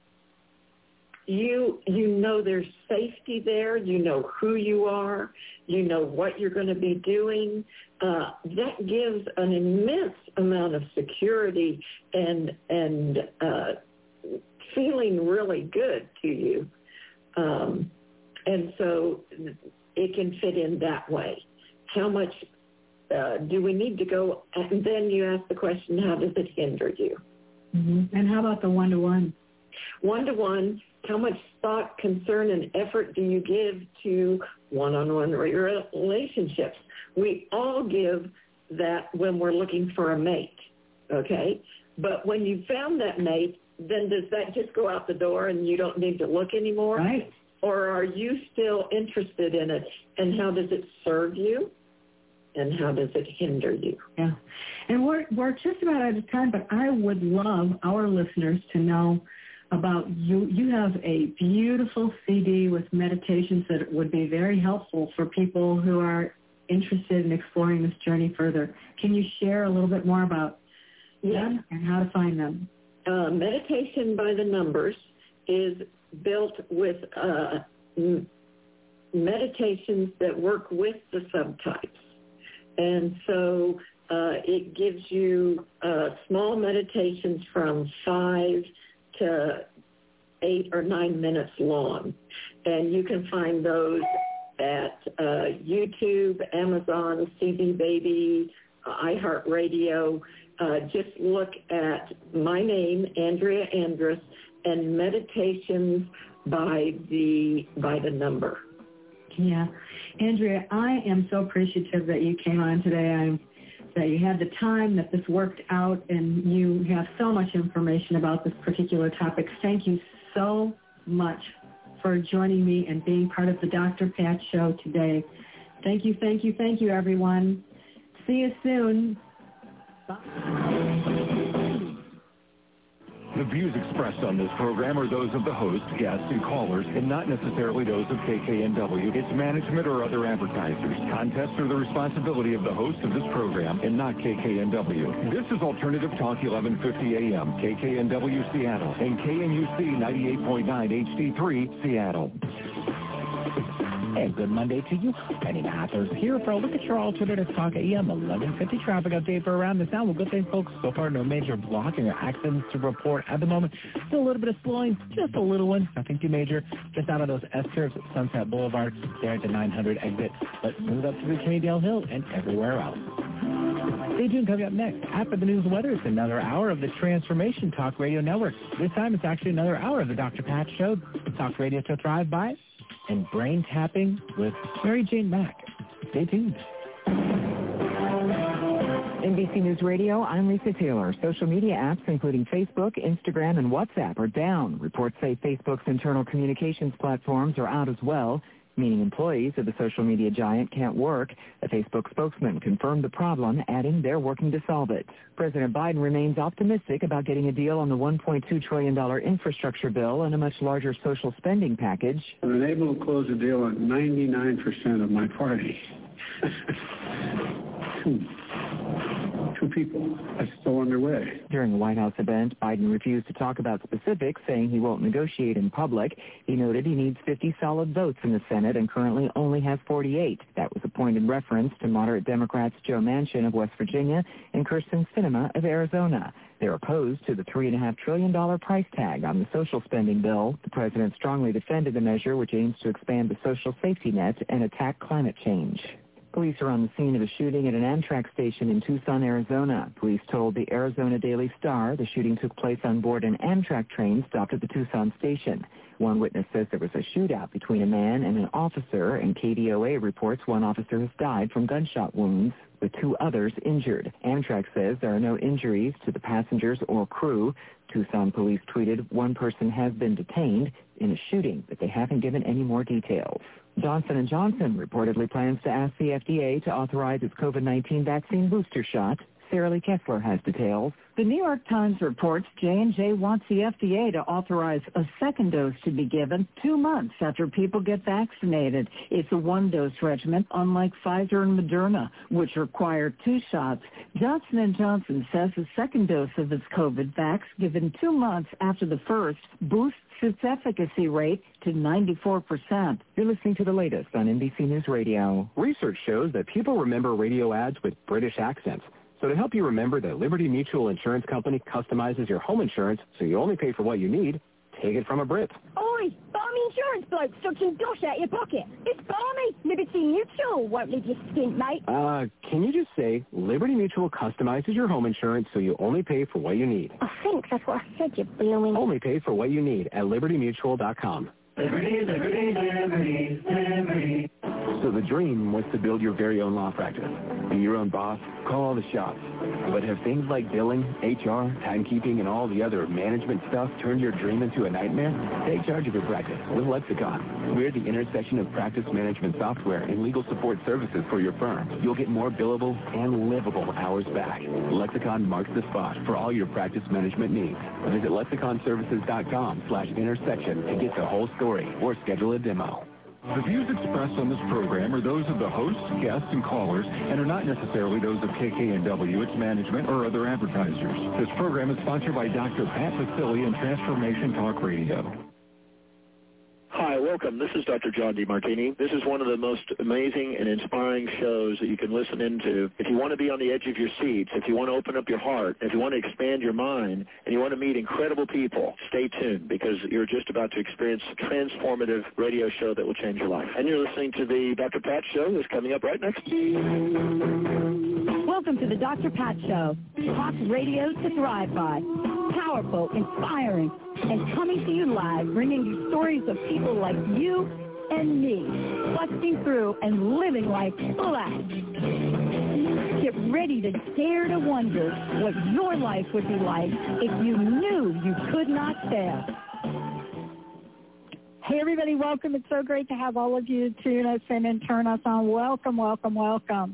You know there's safety there. You know who you are. You know what you're going to be doing. That gives an immense amount of security and feeling really good to you. And so it can fit in that way. How much do we need to go? And then you ask the question, how does it hinder you? And how about the one-to-one? One-to-one, how much thought, concern, and effort do you give to one-on-one relationships? We all give that when we're looking for a mate, okay? But when you found that mate, then does that just go out the door and you don't need to look anymore? Right. Or are you still interested in it? And how does it serve you? And how does it hinder you? Yeah. And we're just about out of time, but I would love our listeners to know about you. You have a beautiful CD with meditations that would be very helpful for people who are interested in exploring this journey further. Can you share a little bit more about them and how to find them? Meditation by the Numbers is built with meditations that work with the subtypes. And so it gives you small meditations from 5 to 8 or 9 minutes long. And you can find those at YouTube, Amazon, CD Baby, iHeartRadio. Just look at my name, Andrea Andrus, and meditations by the number. Yeah. Andrea, I am so appreciative that you came on today. That you had the time, that this worked out, and you have so much information about this particular topic. Thank you so much for joining me and being part of the Dr. Pat Show today. Thank you, thank you, thank you, everyone. See you soon. Bye. The views expressed on this program are those of the host, guests, and callers, and not necessarily those of KKNW, its management, or other advertisers. Contests are the responsibility of the host of this program and not KKNW. This is Alternative Talk 1150 AM, KKNW Seattle, and KNUC 98.9 HD3 Seattle. And good Monday to you. Penny Mathers here for a look at your Alternative Talk AM 1150 traffic update for around the town. Well, good day, folks. So far, no major blocking or accidents to report at the moment. Still a little bit of slowing, just a little one. Nothing too major. Just out of those S-curves at Sunset Boulevard, there at the 900 exit. Let's move up to the Canydale Hill and everywhere else. Stay tuned. Coming up next, after the news and weather, it's another hour of the Transformation Talk Radio Network. This time, it's actually another hour of the Dr. Pat Show. Talk radio to thrive by. And brain tapping with Mary Jane Mack. Stay tuned. NBC News Radio, I'm Lisa Taylor. Social media apps, including Facebook, Instagram, and WhatsApp, are down. Reports say Facebook's internal communications platforms are out as well, meaning employees of the social media giant can't work. A Facebook spokesman confirmed the problem, adding they're working to solve it. President Biden remains optimistic about getting a deal on the $1.2 trillion infrastructure bill and a much larger social spending package. I've been able to close a deal on 99% of my party. Two people. That's still underway. During a White House event, Biden refused to talk about specifics, saying he won't negotiate in public. He noted he needs 50 solid votes in the Senate and currently only has 48. That was a point in reference to moderate Democrats Joe Manchin of West Virginia and Kyrsten Sinema of Arizona. They're opposed to the $3.5 trillion price tag on the social spending bill. The president strongly defended the measure, which aims to expand the social safety net and attack climate change. Police are on the scene of a shooting at an Amtrak station in Tucson, Arizona. Police told the Arizona Daily Star the shooting took place on board an Amtrak train stopped at the Tucson station. One witness says there was a shootout between a man and an officer, and KDOA reports one officer has died from gunshot wounds, with 2 others injured. Amtrak says there are no injuries to the passengers or crew. Tucson police tweeted one person has been detained in a shooting, but they haven't given any more details. Johnson & Johnson reportedly plans to ask the FDA to authorize its COVID-19 vaccine booster shot. Sarah Lee Kessler has details. The New York Times reports J&J wants the FDA to authorize a second dose to be given 2 months after people get vaccinated. It's a one-dose regimen, unlike Pfizer and Moderna, which require 2 shots. Johnson & Johnson says the second dose of its COVID vax, given 2 months after the first, boosts its efficacy rate to 94%. You're listening to the latest on NBC News Radio. Research shows that people remember radio ads with British accents. So to help you remember that Liberty Mutual Insurance Company customizes your home insurance so you only pay for what you need, take it from a Brit. Oi, balmy insurance bloke stuck your dosh out your pocket. It's balmy. Liberty Mutual won't leave you skint, mate. Can you just say Liberty Mutual customizes your home insurance so you only pay for what you need? I think that's what I said, you blooming. Only pay for what you need at libertymutual.com. Liberty, liberty, liberty, liberty. So the dream was to build your very own law practice. Be your own boss, call all the shots. But have things like billing, HR, timekeeping, and all the other management stuff turned your dream into a nightmare? Take charge of your practice with Lexicon. We're the intersection of practice management software and legal support services for your firm. You'll get more billable and livable hours back. Lexicon marks the spot for all your practice management needs. Visit lexiconservices.com/intersection to get the whole story or schedule a demo. The views expressed on this program are those of the hosts, guests, and callers, and are not necessarily those of KKNW, its management, or other advertisers. This program is sponsored by Dr. Pat Basile and Transformation Talk Radio. Hi, welcome. This is Dr. John DeMartini. This is one of the most amazing and inspiring shows that you can listen into. If you want to be on the edge of your seats, if you want to open up your heart, if you want to expand your mind, and you want to meet incredible people, stay tuned because you're just about to experience a transformative radio show that will change your life. And you're listening to the Dr. Pat Show that's coming up right next. Welcome to the Dr. Pat Show. Talk radio to thrive by. Powerful, inspiring, and coming to you live, bringing you stories of people like you and me, busting through and living life full out. Get ready to dare to wonder what your life would be like if you knew you could not fail. Hey, everybody, welcome. It's so great to have all of you tune us in and turn us on. Welcome, welcome, welcome.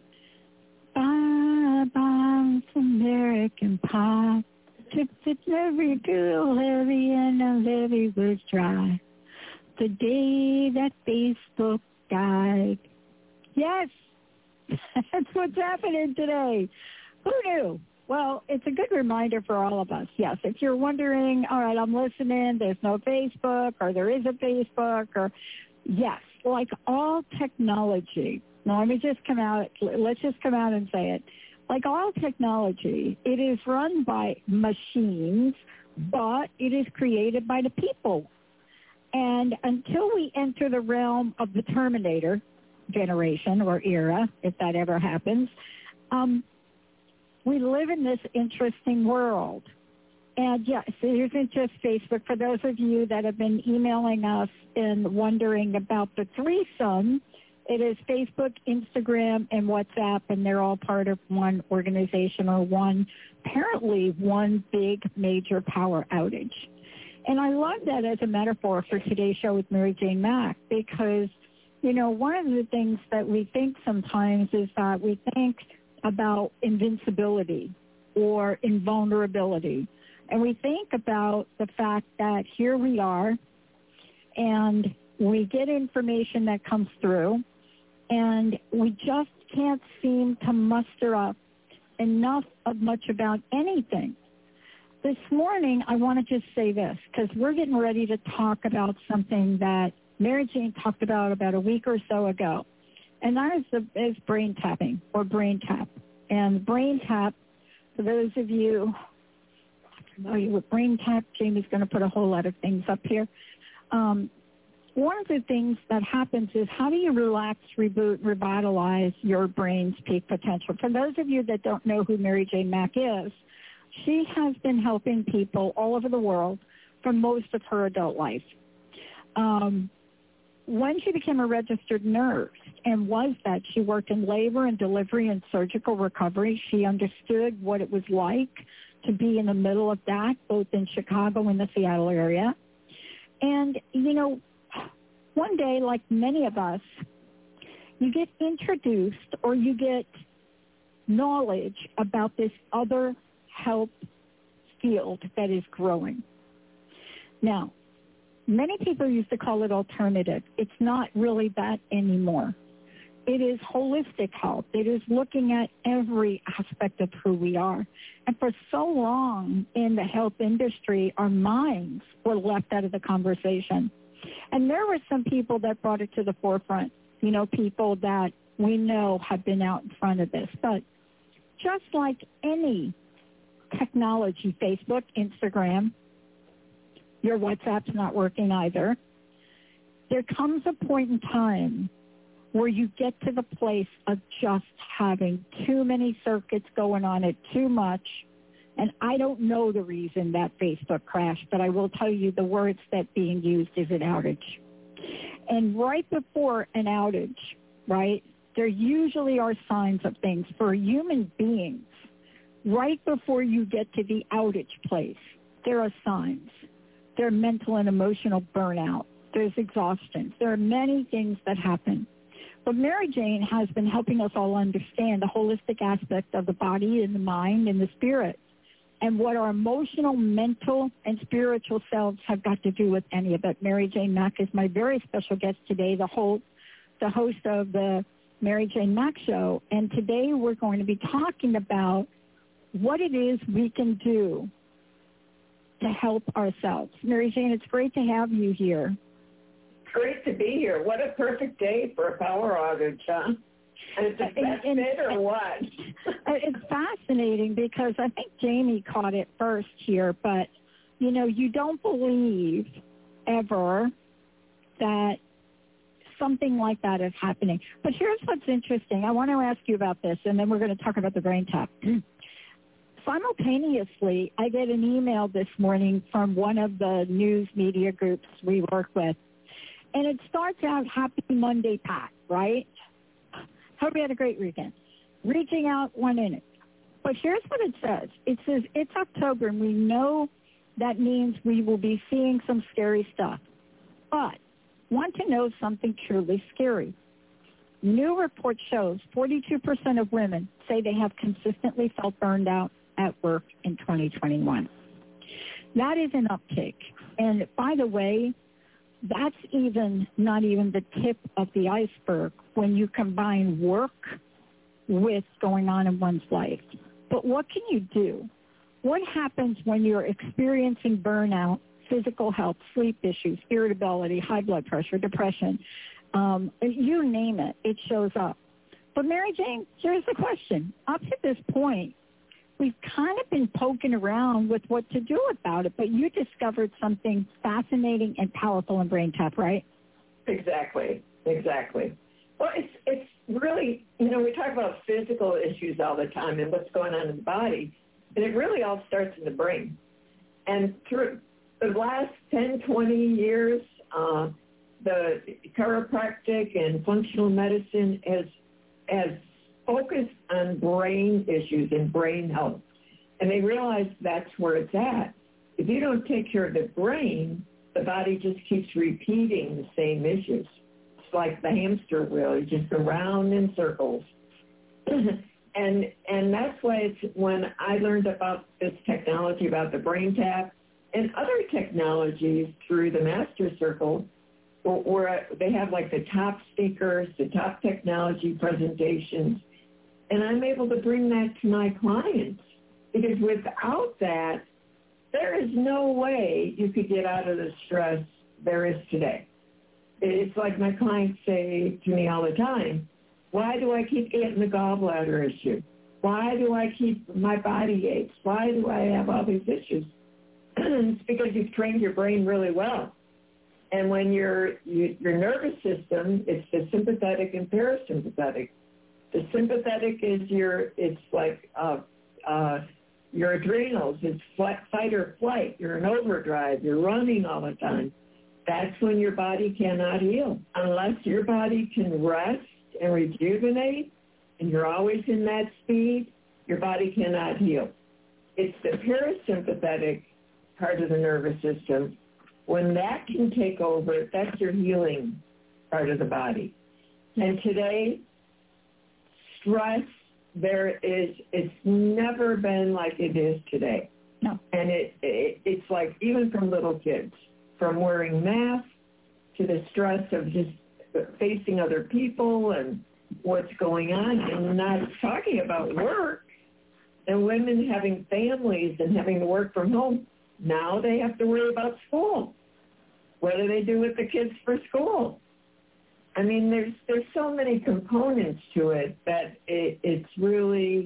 Bye-bye, American pie. Chips it every girl, heavy and the levee was dry. The day that Facebook died. Yes, that's what's happening today. Who knew? Well, it's a good reminder for all of us. Yes, if you're wondering, all right, I'm listening, there's no Facebook, or there is a Facebook, or yes, like all technology. Now, let's just come out and say it. Like all technology, it is run by machines, but it is created by the people. And until we enter the realm of the Terminator generation or era, if that ever happens, we live in this interesting world. And yes, it isn't just Facebook. For those of you that have been emailing us and wondering about the threesome, it is Facebook, Instagram, and WhatsApp, and they're all part of one organization or apparently one big major power outage. And I love that as a metaphor for today's show with Mary Jane Mack because, you know, one of the things that we think sometimes is that we think about invincibility or invulnerability. And we think about the fact that here we are and we get information that comes through and we just can't seem to muster up enough of much about anything. This morning, I want to just say this, because we're getting ready to talk about something that Mary Jane talked about a week or so ago, and that is brain tapping or brain tap. And brain tap, for those of you familiar with brain tap, Jamie's going to put a whole lot of things up here. One of the things that happens is how do you relax, reboot, revitalize your brain's peak potential? For those of you that don't know who Mary Jane Mack is, she has been helping people all over the world for most of her adult life. When she became a registered nurse and she worked in labor and delivery and surgical recovery, she understood what it was like to be in the middle of that, both in Chicago and the Seattle area. And, you know, one day, like many of us, you get introduced or you get knowledge about this other health field that is growing. Now, many people used to call it alternative. It's not really that anymore. It is holistic health. It is looking at every aspect of who we are. And for so long in the health industry, our minds were left out of the conversation. And there were some people that brought it to the forefront, you know, people that we know have been out in front of this. But just like any technology, Facebook, Instagram, your WhatsApp's not working either, there comes a point in time where you get to the place of just having too many circuits going on it too much. And I don't know the reason that Facebook crashed, but I will tell you the words that being used is an outage. And right before an outage, right? There usually are signs of things for human beings. Right before you get to the outage place, there are signs. There are mental and emotional burnout. There's exhaustion. There are many things that happen. But Mary Jane has been helping us all understand the holistic aspect of the body and the mind and the spirit, and what our emotional, mental, and spiritual selves have got to do with any of it. Mary Jane Mack is my very special guest today, the host of the Mary Jane Mack Show. And today we're going to be talking about what it is we can do to help ourselves. Mary Jane, it's great to have you here. Great to be here. What a perfect day for a power outage, huh? And it's a best fit or what? It's fascinating because I think Jamie caught it first here, but, you know, you don't believe ever that something like that is happening. But here's what's interesting. I want to ask you about this, and then we're going to talk about the brain tap. Simultaneously, I get an email this morning from one of the news media groups we work with, and it starts out, Happy Monday, Pat, right? Hope you had a great weekend. Reaching out 1 minute. But here's what it says. It says, it's October, and we know that means we will be seeing some scary stuff. But want to know something truly scary. New report shows 42% of women say they have consistently felt burned out at work in 2021. That is an uptick. And by the way, that's not even the tip of the iceberg when you combine work with going on in one's life. But what can you do? What happens when you're experiencing burnout, physical health, sleep issues, irritability, high blood pressure, depression? You name it, it shows up. But Mary Jane, here's the question. Up to this point, we've kind of been poking around with what to do about it, but you discovered something fascinating and powerful in Brain Tap, right? Exactly. Well, it's really, you know, we talk about physical issues all the time and what's going on in the body, and it really all starts in the brain. And through the last 10, 20 years, the chiropractic and functional medicine has focused on brain issues and brain health. And they realize that's where it's at. If you don't take care of the brain, the body just keeps repeating the same issues. It's like the hamster wheel. You just go round in circles. and that's why it's when I learned about this technology, about the Brain Tap, and other technologies through the Master Circle, where they have like the top speakers, the top technology presentations, and I'm able to bring that to my clients, because without that, there is no way you could get out of the stress there is today. It's like my clients say to me all the time, why do I keep getting the gallbladder issue? Why do I keep my body aches? Why do I have all these issues? It's because you've trained your brain really well. And when your nervous system, it's the sympathetic and parasympathetic. The sympathetic is your adrenals. It's fight or flight. You're in overdrive. You're running all the time. That's when your body cannot heal. Unless your body can rest and rejuvenate, and you're always in that speed, your body cannot heal. It's the parasympathetic part of the nervous system. When that can take over, that's your healing part of the body. And today, stress, it's never been like it is today. No. And it's like even from little kids, from wearing masks to the stress of just facing other people and what's going on, and not talking about work, and women having families and having to work from home. Now they have to worry about school. What do they do with the kids for school? I mean, there's so many components to it that it's really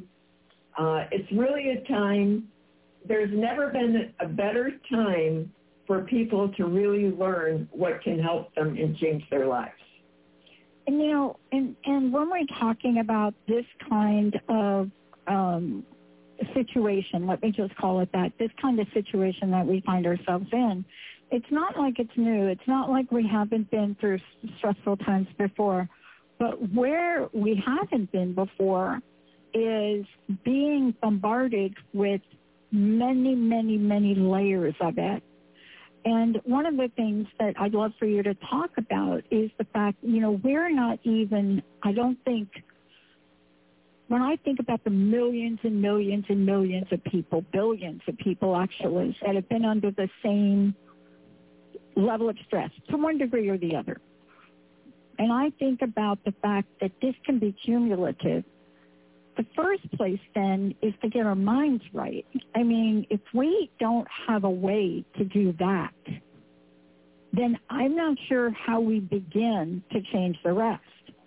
a time. There's never been a better time for people to really learn what can help them and change their lives. And you know, and when we're talking about this kind of situation, let me just call it that, this kind of situation that we find ourselves in, it's not like it's new. It's not like we haven't been through stressful times before. But where we haven't been before is being bombarded with many, many, many layers of it. And one of the things that I'd love for you to talk about is the fact, we're not even, I don't think, when I think about the millions and millions and millions of people, billions of people actually, that have been under the same level of stress to one degree or the other. And I think about the fact that this can be cumulative. The first place then is to get our minds right. I mean, if we don't have a way to do that, then I'm not sure how we begin to change the rest.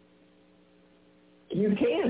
You can't.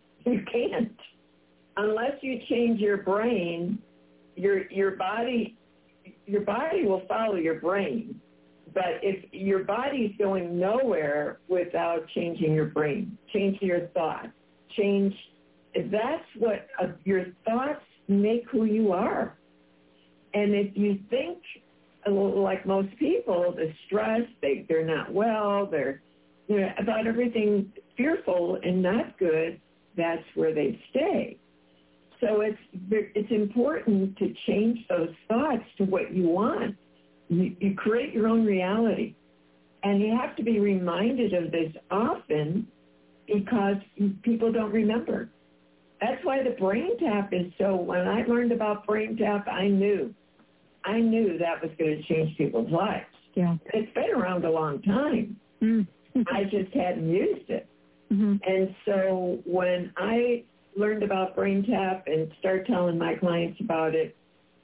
Unless you change your brain, your body will follow your brain. But if your body's going nowhere without changing your brain, change your thoughts, that's what your thoughts make who you are. And if you think, like most people, the stress, they're not well, they're about everything fearful and not good, that's where they stay. So it's important to change those thoughts to what you want. You create your own reality. And you have to be reminded of this often because people don't remember. That's why the brain tap is so, when I learned about brain tap, I knew that was going to change people's lives. Yeah. It's been around a long time. Mm-hmm. I just hadn't used it. Mm-hmm. And so when I learned about brain tap and started telling my clients about it,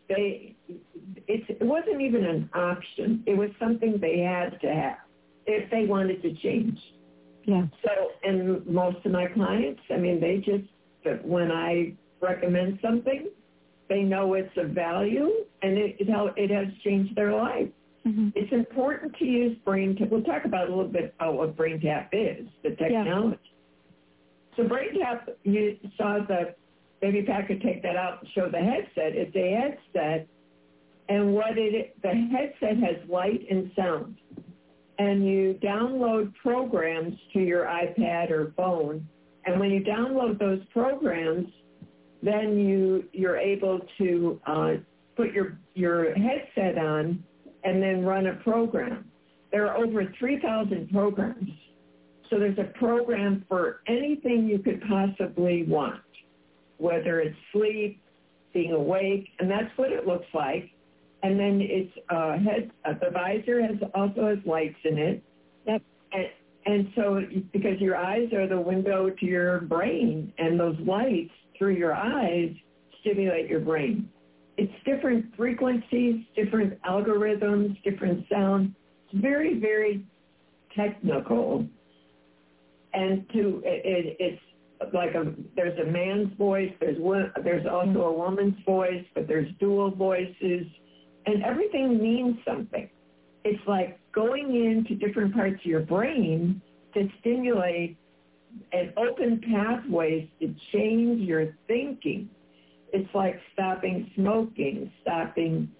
it wasn't even an option. It was something they had to have if they wanted to change. Yeah. So, and most of my clients, when I recommend something, they know it's of value and it has changed their life. Mm-hmm. It's important to use brain tap. We'll talk about a little bit about what brain tap is, the technology. Yeah. So brain tap, you saw maybe Pat could take that out and show the headset. It's a headset, and the headset has light and sound. And you download programs to your iPad or phone, and when you download those programs, then you're able to put your headset on and then run a program. There are over 3,000 programs. So there's a program for anything you could possibly want, whether it's sleep, being awake, and that's what it looks like. And then it's the visor also has lights in it. Yep. And so because your eyes are the window to your brain, and those lights through your eyes stimulate your brain. It's different frequencies, different algorithms, different sound. It's very, very technical. And it's like there's a man's voice, there's also a woman's voice, but there's dual voices, and everything means something. It's like going into different parts of your brain to stimulate and open pathways to change your thinking. It's like stopping smoking, stopping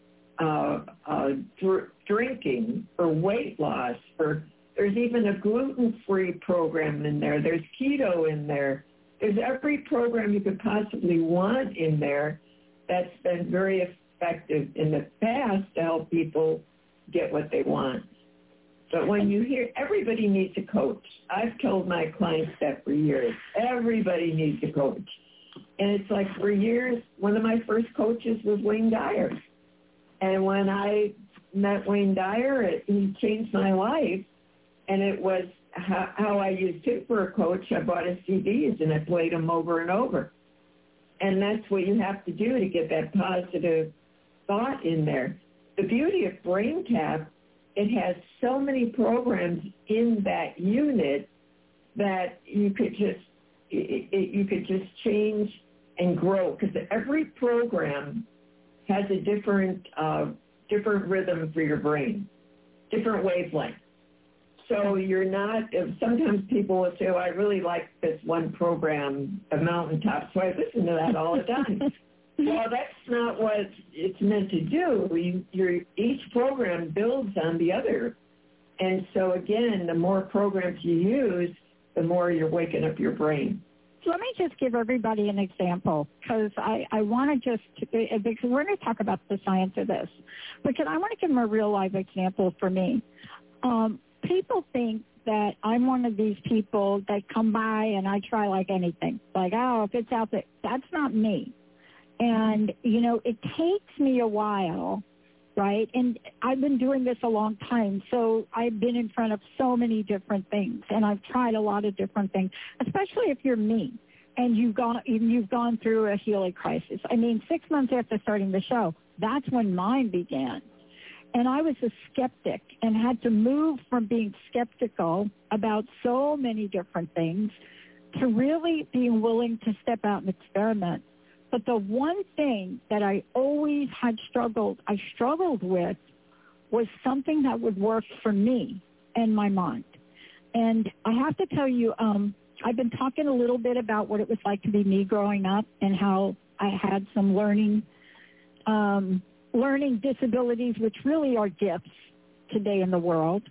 drinking, or weight loss. There's even a gluten-free program in there. There's keto in there. There's every program you could possibly want in there that's been very effective in the past to help people get what they want. But when you hear, everybody needs a coach. I've told my clients that for years. Everybody needs a coach. And it's like for years, one of my first coaches was Wayne Dyer. And when I met Wayne Dyer, he changed my life. And it was how I used him for a coach. I bought his CDs and I played them over and over. And that's what you have to do to get that positive thought in there. The beauty of Brain Tap, it has so many programs in that unit that you could just change and grow, because every program has a different rhythm for your brain, different wavelength. So you're not, sometimes people will say, oh, I really like this one program, the Mountaintop, so I listen to that all the time. Well, that's not what it's meant to do. Each program builds on the other. And so, again, the more programs you use, the more you're waking up your brain. Let me just give everybody an example, because I want to because we're going to talk about the science of this, but I want to give them a real life example for me. People think that I'm one of these people that come by and I try like anything, like, oh, if it's out there. That's not me. And, you know, it takes me a while, right? And I've been doing this a long time, so I've been in front of so many different things, and I've tried a lot of different things, especially if you're me and you've gone through a healing crisis. I mean, 6 months after starting the show, that's when mine began. And I was a skeptic and had to move from being skeptical about so many different things to really being willing to step out and experiment. But the one thing that I always had struggled with was something that would work for me and my mind. And I have to tell you, I've been talking a little bit about what it was like to be me growing up and how I had some learning disabilities, which really are gifts today in the world.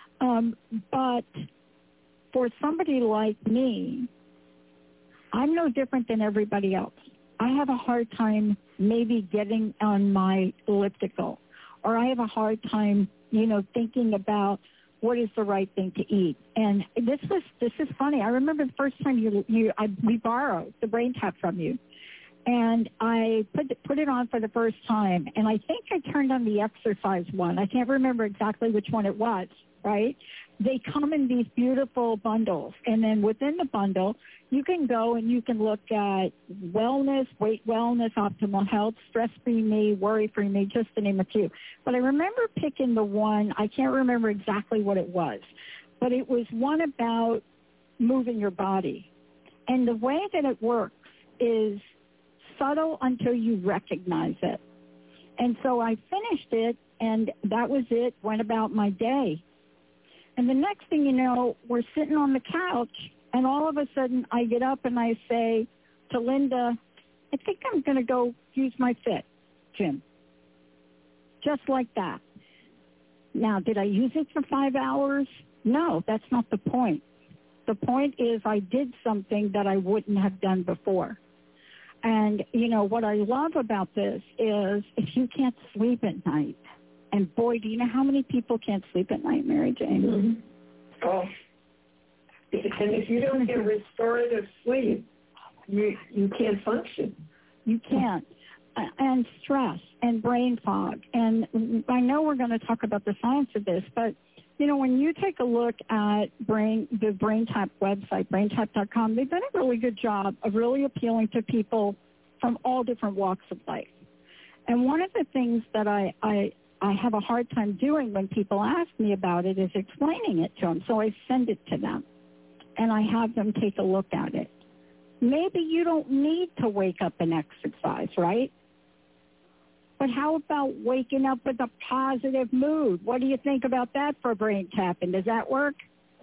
But for somebody like me, I'm no different than everybody else. I have a hard time maybe getting on my elliptical, or I have a hard time, you know, thinking about what is the right thing to eat. And this is funny. I remember the first time we borrowed the Brain Tap from you, and I put it on for the first time, and I think I turned on the exercise one. I can't remember exactly which one it was, right? They come in these beautiful bundles, and then within the bundle, you can go and you can look at wellness, weight wellness, optimal health, stress-free me, worry-free me, just to name a few. But I remember picking the one, I can't remember exactly what it was, but it was one about moving your body. And the way that it works is subtle until you recognize it. And so I finished it, and that was it, went about my day. And the next thing you know, we're sitting on the couch, and all of a sudden I get up and I say to Linda, I think I'm going to go use my Fit gym. Just like that. Now, did I use it for 5 hours? No, that's not the point. The point is I did something that I wouldn't have done before. And, you know, what I love about this is if you can't sleep at night, and boy, do you know how many people can't sleep at night, Mary Jane? Mm-hmm. Oh. And if you don't get restorative sleep, you can't function. You can't. And stress and brain fog. And I know we're going to talk about the science of this, but, you know, when you take a look at the Brain Tap website, braintap.com, they've done a really good job of really appealing to people from all different walks of life. And one of the things that I have a hard time doing when people ask me about it is explaining it to them. So I send it to them, and I have them take a look at it. Maybe you don't need to wake up and exercise, right? But how about waking up with a positive mood? What do you think about that for brain tapping? Does that work?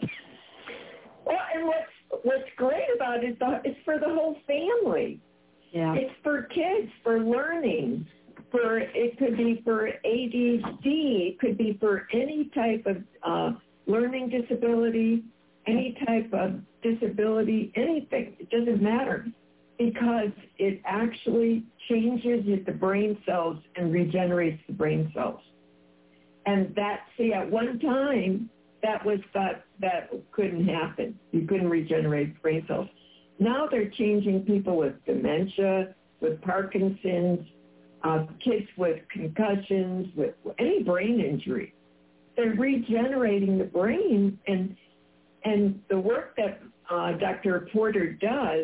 Well, and what's great about it, it's for the whole family. Yeah. It's for kids, for learning. It could be for ADHD. It could be for any type of learning disability, any type of disability, anything. It doesn't matter, because it actually changes the brain cells and regenerates the brain cells. And at one time, that was thought that couldn't happen. You couldn't regenerate brain cells. Now they're changing people with dementia, with Parkinson's, kids with concussions, with any brain injury. They're regenerating the brain, and the work that Dr. Porter does,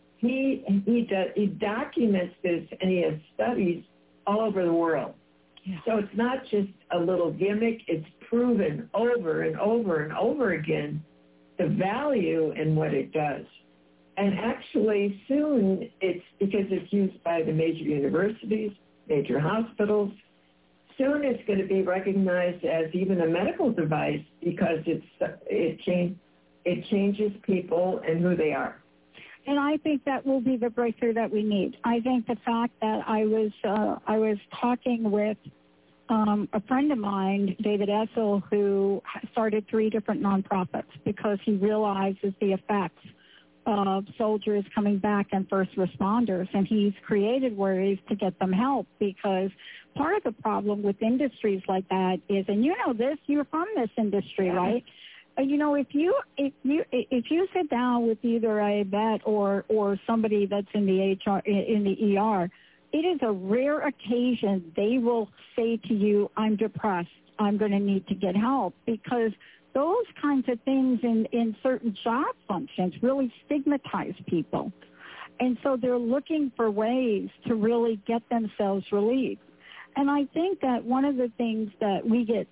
he documents this, and he has studies all over the world. Yeah. So it's not just a little gimmick. It's proven over and over and over again the value in what it does. And actually soon, it's because it's used by the major universities, major hospitals, soon it's going to be recognized as even a medical device, because it changes people and who they are. And I think that will be the breakthrough that we need. I think the fact that I was talking with a friend of mine, David Essel, who started 3 different nonprofits because he realizes the effects of soldiers coming back and first responders, and he's created ways to get them help, because part of the problem with industries like that is, and you know this, you're from this industry, right? You know, if you sit down with either a vet or somebody that's in the ER, it is a rare occasion they will say to you, "I'm depressed. I'm going to need to get help," because those kinds of things in certain job functions really stigmatize people. And so they're looking for ways to really get themselves relieved. And I think that one of the things that we get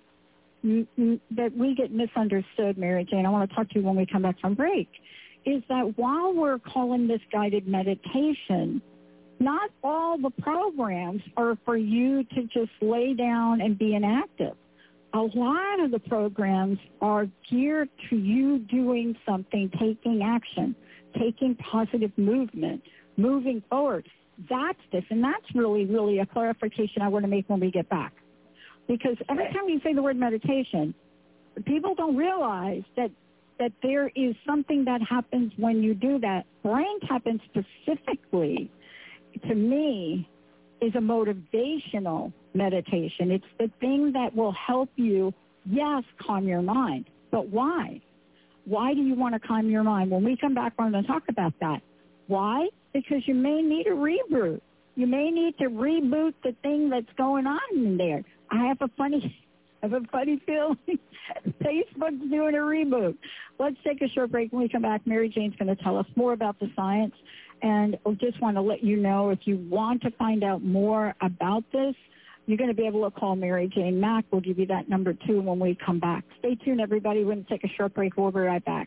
misunderstood, Mary Jane, I want to talk to you when we come back from break, is that while we're calling this guided meditation, not all the programs are for you to just lay down and be inactive. A lot of the programs are geared to you doing something, taking action, taking positive movement, moving forward. That's this, and that's really, really a clarification I want to make when we get back. Because every time you say the word meditation, people don't realize that there is something that happens when you do that. Brain tapping specifically, to me, is a motivational meditation. It's the thing that will help you, yes, calm your mind. But why? Why do you want to calm your mind? When we come back, we're going to talk about that. Why? Because you may need a reboot. You may need to reboot the thing that's going on in there. I have a funny feeling Facebook's doing a reboot. Let's take a short break. When we come back, Mary Jane's going to tell us more about the science. And I just want to let you know, if you want to find out more about this, you're going to be able to call Mary Jane Mack. We'll give you that number, too, when we come back. Stay tuned, everybody. We're going to take a short break. We'll be right back.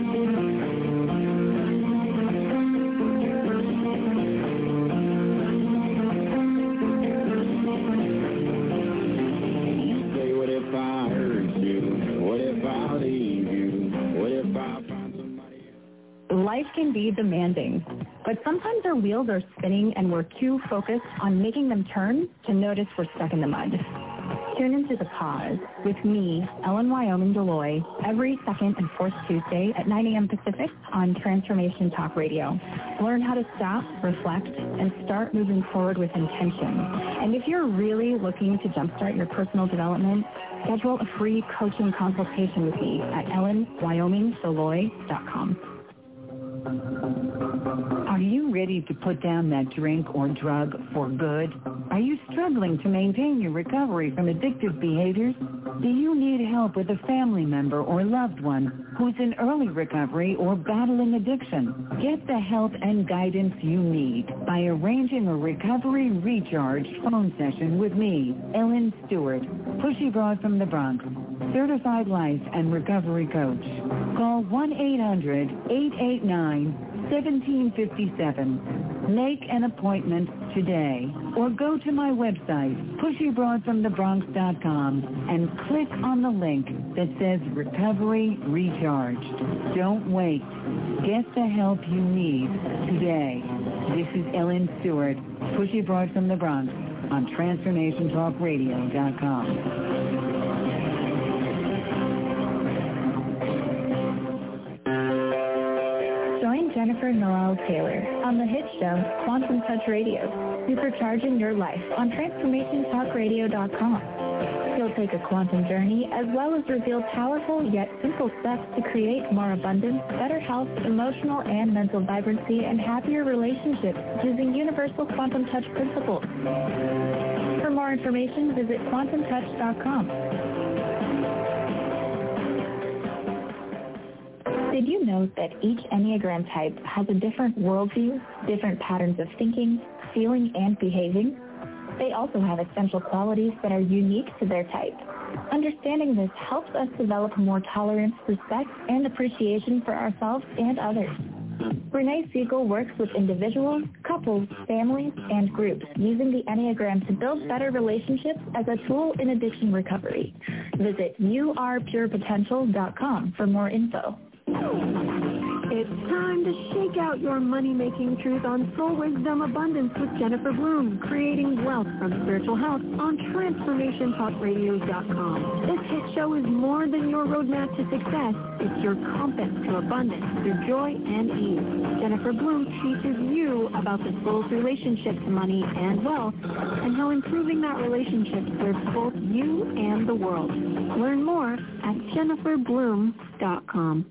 Life can be demanding, but sometimes our wheels are spinning and we're too focused on making them turn to notice we're stuck in the mud. Tune into The Pause with me, Ellen Wyoming Deloy, every second and fourth Tuesday at 9 a.m. Pacific on Transformation Talk Radio. Learn how to stop, reflect, and start moving forward with intention. And if you're really looking to jumpstart your personal development, schedule a free coaching consultation with me at ellenwyomingdeloy.com. Are you ready to put down that drink or drug for good? Are you struggling to maintain your recovery from addictive behaviors? Do you need help with a family member or loved one who's in early recovery or battling addiction? Get the help and guidance you need by arranging a Recovery Recharge phone session with me, Ellen Stewart, Pushy Broad from the Bronx, certified life and recovery coach. Call 1-800-889-1757. Make an appointment today or go to my website, pushybroadfromthebronx.com, and click on the link that says Recovery Recharged. Don't wait. Get the help you need today. This is Ellen Stewart, Pushy Broad from the Bronx on TransformationTalkRadio.com. Join Jennifer Noel Taylor on the hit show Quantum Touch Radio, supercharging your life on TransformationTalkRadio.com. You'll take a quantum journey as well as reveal powerful yet simple steps to create more abundance, better health, emotional and mental vibrancy, and happier relationships using universal quantum touch principles. For more information, visit quantumtouch.com. Did you know that each Enneagram type has a different worldview, different patterns of thinking, feeling, and behaving? They also have essential qualities that are unique to their type. Understanding this helps us develop more tolerance, respect, and appreciation for ourselves and others. Renee Siegel works with individuals, couples, families, and groups using the Enneagram to build better relationships as a tool in addiction recovery. Visit yourpurepotential.com for more info. It's time to shake out your money-making truth on Soul Wisdom Abundance with Jennifer Bloom, creating wealth from spiritual health on TransformationTalkRadio.com. This hit show is more than your roadmap to success. It's your compass to abundance through joy and ease. Jennifer Bloom teaches you about the soul's relationship to money and wealth and how improving that relationship serves both you and the world. Learn more at JenniferBloom.com.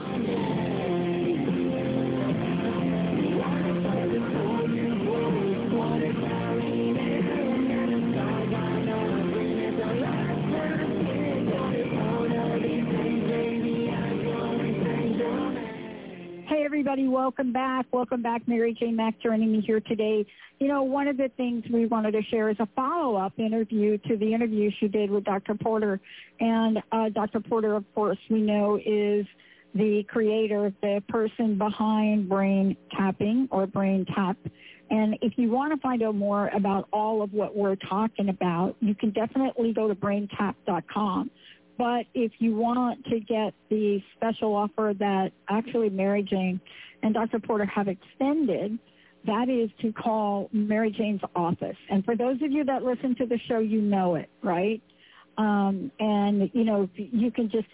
Hey, everybody, welcome back. Welcome back. Mary Jane Mack joining me here today. You know, one of the things we wanted to share is a follow-up interview to the interview she did with Dr. Porter. And Dr. Porter, of course, we know is the creator, the person behind Brain Tapping or Brain Tap. And if you want to find out more about all of what we're talking about, you can definitely go to braintap.com. But if you want to get the special offer that actually Mary Jane and Dr. Porter have extended, that is to call Mary Jane's office. And for those of you that listen to the show, you know it, right? And, you know, you can just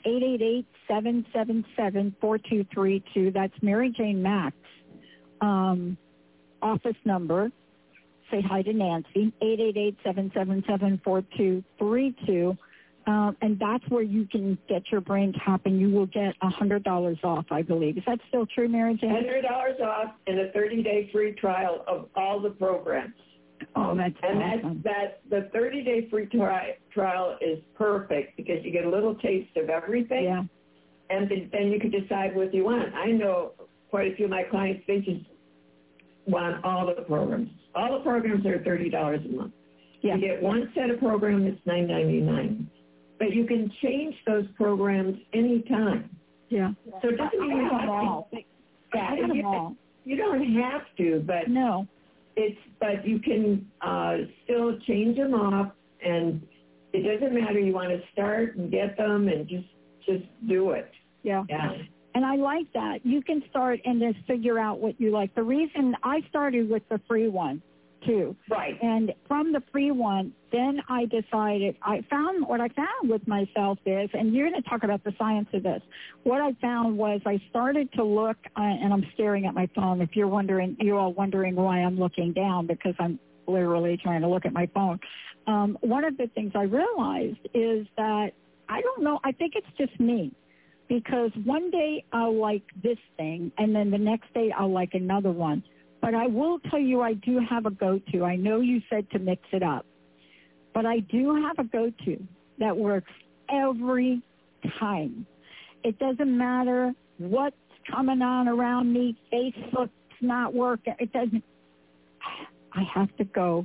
888-777-4232. That's Mary Jane Mack's office number. Say hi to Nancy, 888-777-4232. And that's where you can get your Brain Tap, and you will get $100 off, I believe. Is that still true, Mary Jane? $100 off and a 30-day free trial of all the programs. Oh, that's awesome. And the 30-day free trial is perfect because you get a little taste of everything. Yeah. And then you can decide what you want. I know quite a few of my clients, they just want all the programs. All the programs are $30 a month. Yeah. You get one set of programs, it's $9.99. But you can change those programs anytime. Yeah. So it doesn't mean you have all. You don't have to, but no. But you can still change them off, and it doesn't matter. You want to start and get them, and just do it. Yeah. Yeah. And I like that. You can start and just figure out what you like. The reason I started with the free one, too. Right. And from the free one, then I decided, what I found with myself is, and you're going to talk about the science of this, what I found was I started to look, and I'm staring at my phone. If you're all wondering why I'm looking down, because I'm literally trying to look at my phone. One of the things I realized is that, I don't know, I think it's just me. Because one day I'll like this thing, and then the next day I'll like another one. But I will tell you I do have a go-to. I know you said to mix it up. But I do have a go-to that works every time. It doesn't matter what's coming on around me. Facebook's not working. It doesn't. I have to go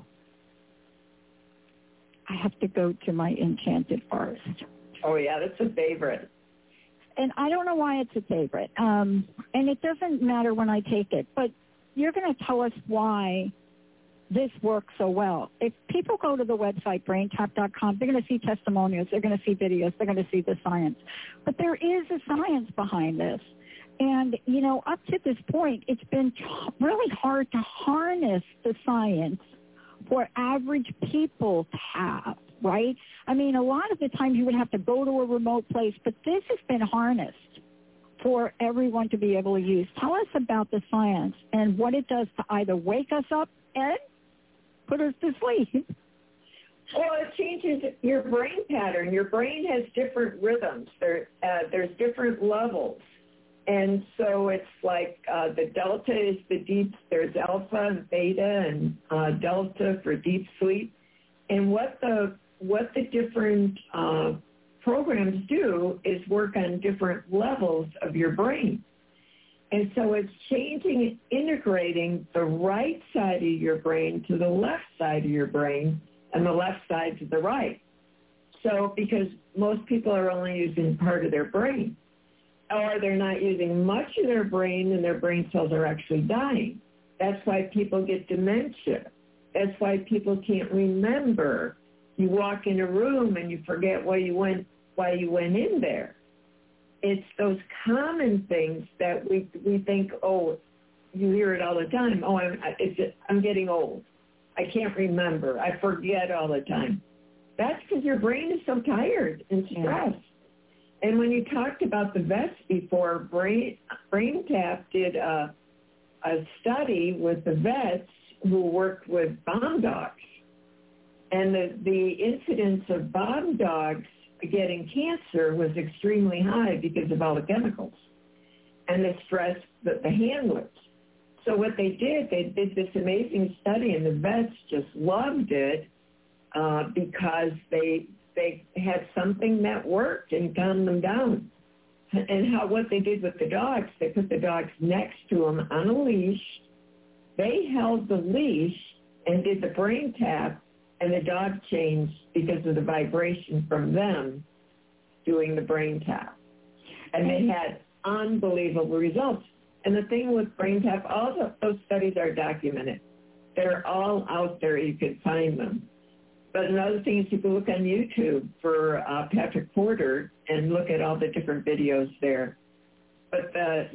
to my enchanted forest. Oh, yeah, that's a favorite. And I don't know why it's a favorite. And it doesn't matter when I take it. But you're going to tell us why this works so well. If people go to the website, braintap.com, they're going to see testimonials, they're going to see videos, they're going to see the science. But there is a science behind this. And, you know, up to this point, it's been really hard to harness the science for average people to have, right? I mean, a lot of the time you would have to go to a remote place, but this has been harnessed for everyone to be able to use. Tell us about the science and what it does to either wake us up and put us to sleep. Well, it changes your brain pattern. Your brain has different rhythms. There's different levels. And so it's like the delta is the deep, there's alpha and beta and delta for deep sleep. And what the different programs do is work on different levels of your brain. And so it's changing and integrating the right side of your brain to the left side of your brain and the left side to the right. So because most people are only using part of their brain, or they're not using much of their brain and their brain cells are actually dying. That's why people get dementia. That's why people can't remember. You walk in a room and you forget why you went in there. it's those common things that we think, oh, you hear it all the time. Oh, I'm getting old. I can't remember. I forget all the time. That's because your brain is so tired and stressed. And when you talked about the vets before, BrainTap did a study with the vets who worked with bomb dogs. And the incidence of bomb dogs getting cancer was extremely high because of all the chemicals and the stress that the handlers. So what they did this amazing study, and the vets just loved it because they had something that worked and calmed them down. And what they did with the dogs, they put the dogs next to them on a leash. They held the leash and did the brain tap, and the dog changed because of the vibration from them doing the brain tap. And they had unbelievable results. And the thing with brain tap, all those studies are documented. They're all out there. You can find them. But another thing is you can look on YouTube for Patrick Porter and look at all the different videos there. But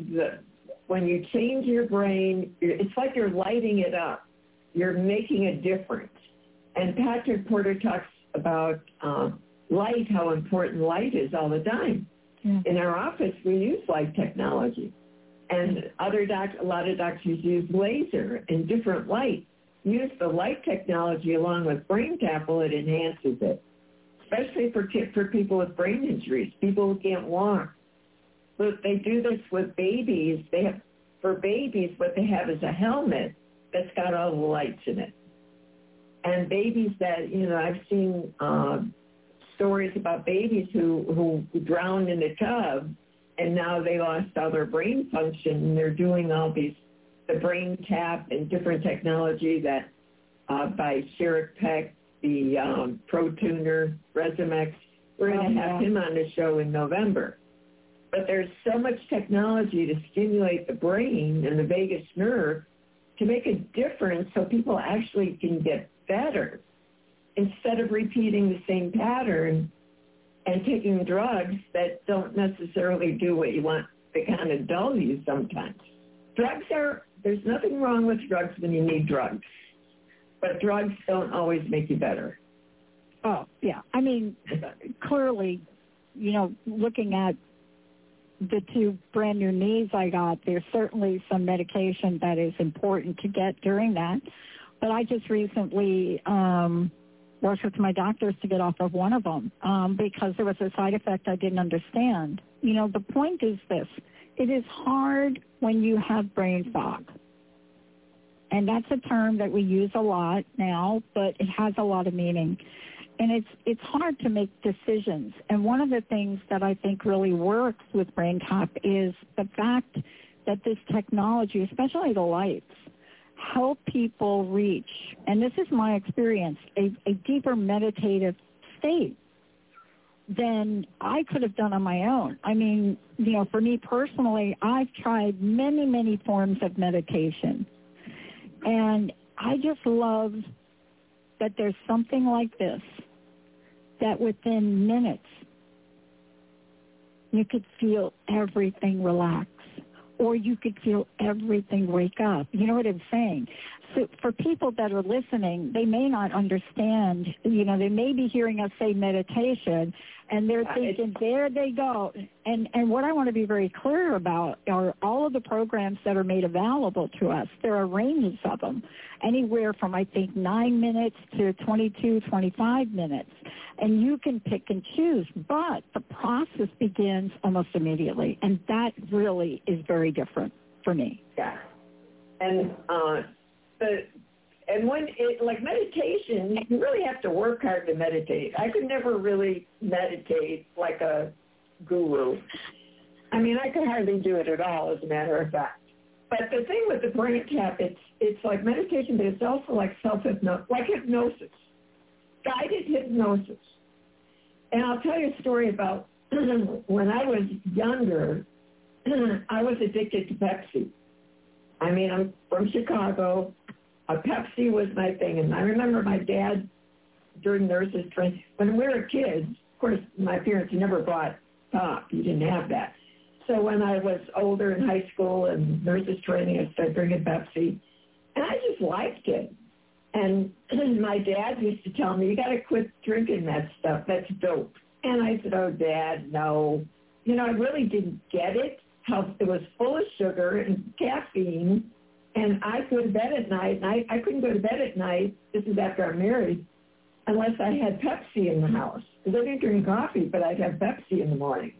when you change your brain, it's like you're lighting it up. You're making a difference. And Patrick Porter talks about light, how important light is all the time. Yeah. In our office, we use light technology. And a lot of doctors use laser and different light. Use the light technology along with brain tap, it enhances it, especially for people with brain injuries, people who can't walk. But they do this with babies. For babies, what they have is a helmet that's got all the lights in it. And babies that, I've seen stories about babies who drowned in the tub, and now they lost all their brain function, and they're doing all the brain tap and different technology that by Sherrick Peck, the Pro Tuner, Resumex. We're going to have him on the show in November. But there's so much technology to stimulate the brain and the vagus nerve to make a difference so people actually can get better instead of repeating the same pattern and taking drugs that don't necessarily do what you want. They kind of dull you sometimes. There's nothing wrong with drugs when you need drugs, but drugs don't always make you better. Oh, yeah. I mean, clearly, looking at the 2 brand new knees I got, there's certainly some medication that is important to get during that. But I just recently worked with my doctors to get off of one of them because there was a side effect I didn't understand. The point is this. It is hard when you have brain fog. And that's a term that we use a lot now, but it has a lot of meaning. And it's hard to make decisions. And one of the things that I think really works with BrainTap is the fact that this technology, especially the lights, help people reach, and this is my experience, a deeper meditative state than I could have done on my own. I mean, for me personally, I've tried many, many forms of meditation. And I just love that there's something like this, that within minutes, you could feel everything relax, or you could feel everything wake up. You know what I'm saying? So for people that are listening, they may not understand, they may be hearing us say meditation, and they're thinking, there they go. And what I want to be very clear about are all of the programs that are made available to us. There are ranges of them, anywhere from, I think, 9 minutes to 22, 25 minutes. And you can pick and choose, but the process begins almost immediately, and that really is very different for me. Yeah. And like meditation, you really have to work hard to meditate. I could never really meditate like a guru. I mean, I could hardly do it at all, as a matter of fact. But the thing with the brain tap, it's like meditation, but it's also like self-hypnosis, like hypnosis, guided hypnosis. And I'll tell you a story about when I was younger, I was addicted to Pepsi. I mean, I'm from Chicago. Pepsi was my thing. And I remember my dad, during nurses training, when we were kids, of course, my parents never bought pop. You didn't have that. So when I was older in high school and nurses training, I started drinking Pepsi, and I just liked it. And my dad used to tell me, you got to quit drinking that stuff. That's dope. And I said, oh, Dad, no. You know, I really didn't get it, how it was full of sugar and caffeine, and I'd go to bed at night, and I couldn't go to bed at night, this is after I'm married, unless I had Pepsi in the house. Because I didn't drink coffee, but I'd have Pepsi in the morning.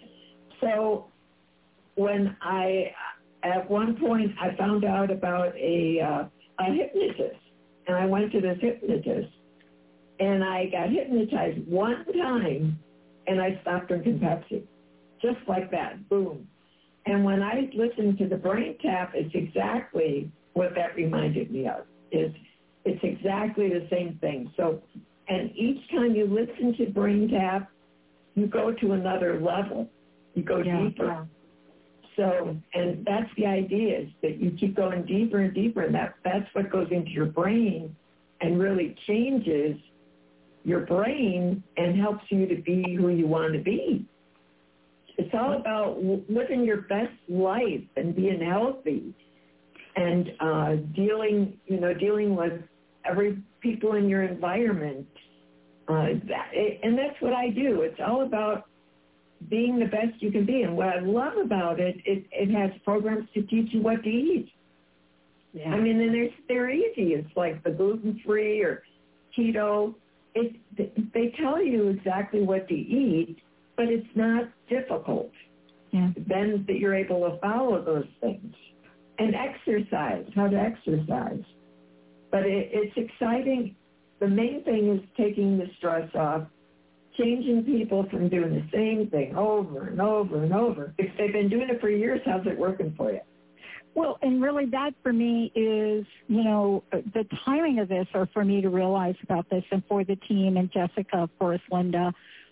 So when at one point, I found out about a hypnotist, and I went to this hypnotist, and I got hypnotized one time, and I stopped drinking Pepsi. Just like that, boom. And when I listened to the brain tap, it's exactly what that reminded me of. It's exactly the same thing. So, and each time you listen to brain tap, you go to another level. You go deeper. Yeah. So, and that's the idea, is that you keep going deeper and deeper, and that's what goes into your brain and really changes your brain and helps you to be who you want to be. It's all about living your best life and being healthy and dealing with every people in your environment. And that's what I do. It's all about being the best you can be. And what I love about it has programs to teach you what to eat. Yeah. I mean, and they're easy. It's like the gluten-free or keto. They tell you exactly what to eat, but it's not difficult. Yeah. Then that you're able to follow those things. And exercise, how to exercise. But it's exciting. The main thing is taking the stress off, changing people from doing the same thing over and over and over. If they've been doing it for years, how's it working for you? Well, and really that for me is, the timing of this, or for me to realize about this, and for the team and Jessica, of course, Linda,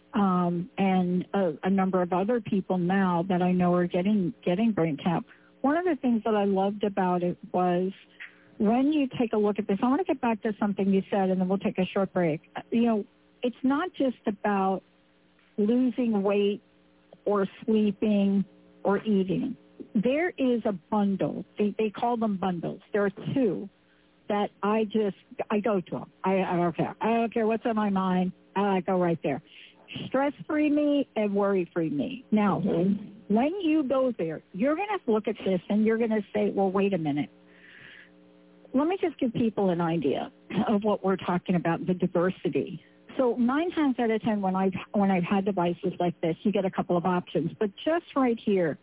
and a number of other people now that I know are getting brain tap. One of the things that I loved about it was when you take a look at this, I want to get back to something you said, and then we'll take a short break. It's not just about losing weight or sleeping or eating. There is a bundle. They call them bundles. There are two that I go to them. I don't care. I don't care what's on my mind. I go right there. Stress-free me and worry-free me. Now, when you go there, you're going to look at this and you're going to say, well, wait a minute. Let me just give people an idea of what we're talking about, the diversity. So 9 times out of 10, when I've had devices like this, you get a couple of options. But just right here,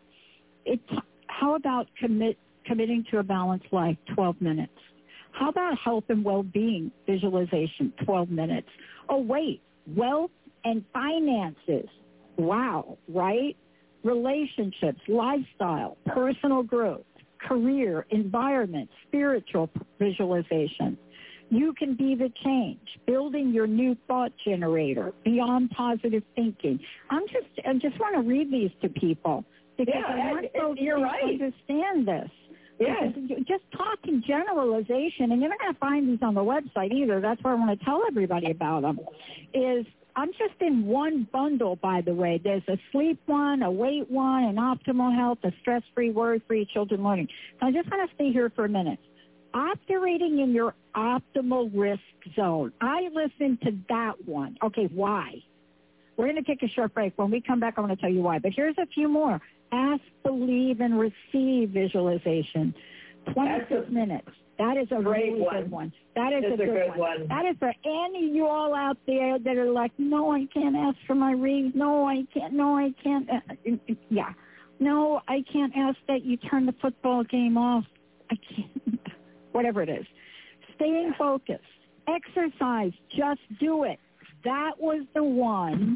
how about committing to a balanced life, 12 minutes? How about health and well-being visualization, 12 minutes? Oh, wait, wealth and finances. Wow, right? Relationships, lifestyle, personal growth, career, environment, spiritual visualization. You can be the change, building your new thought generator, beyond positive thinking. I just want to read these to people because I want folks to understand this. Yes. Just talking generalization, and you're not going to find these on the website either. That's why I want to tell everybody about them, is I'm just in one bundle, by the way. There's a sleep one, a weight one, an optimal health, a stress-free, worry-free children learning. So I just want to stay here for a minute. Operating in your optimal risk zone. I listened to that one. Okay, why? We're going to take a short break. When we come back, I want to tell you why. But here's a few more. Ask, believe, and receive visualization. 26 minutes. That is a really good one. That is a good one. That is for any of you all out there that are like, no, I can't ask for my read. No, I can't. No, I can't. Yeah. No, I can't ask that you turn the football game off. I can't. Whatever it is. Staying focused. Exercise. Just do it. That was the one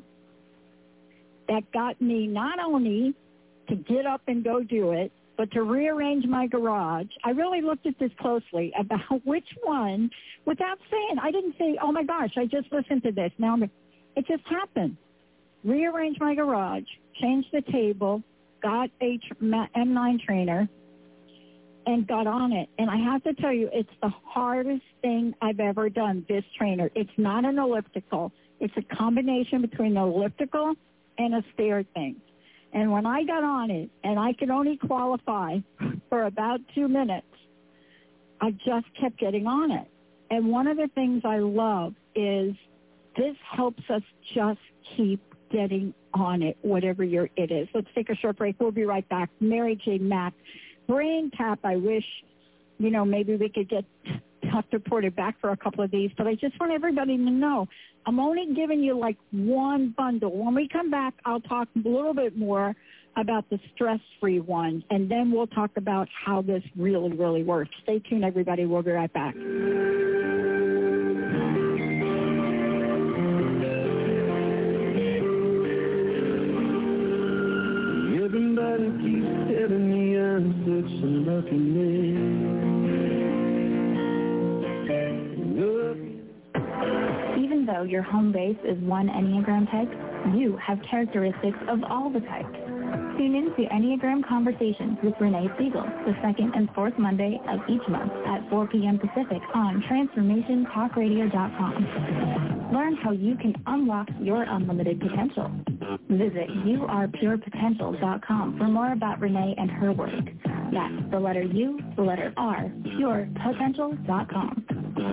that got me not only to get up and go do it, but to rearrange my garage. I really looked at this closely about which one, without saying, I didn't say, oh my gosh, I just listened to this. Now it just happened. Rearrange my garage, change the table, got a M9 trainer, and got on it. And I have to tell you, it's the hardest thing I've ever done, this trainer. It's not an elliptical. It's a combination between an elliptical and a stair thing. And when I got on it, and I could only qualify for about 2 minutes, I just kept getting on it. And one of the things I love is this helps us just keep getting on it, whatever it is. Let's take a short break. We'll be right back. Mary J. Mack, Brain Tap. I wish, maybe we could get Dr. Porter back for a couple of these, but I just want everybody to know I'm only giving you like one bundle. When we come back, I'll talk a little bit more about the stress-free one, and then we'll talk about how this really, really works. Stay tuned, everybody. We'll be right back. Everybody keeps telling me I'm such a lucky man. Even though your home base is one Enneagram type, you have characteristics of all the types. Tune in to Enneagram Conversations with Renee Siegel, the second and fourth Monday of each month at 4 p.m. Pacific on TransformationTalkRadio.com. Learn how you can unlock your unlimited potential. Visit YouArePurePotential.com for more about Renee and her work. That's the letter U, the letter R, PurePotential.com.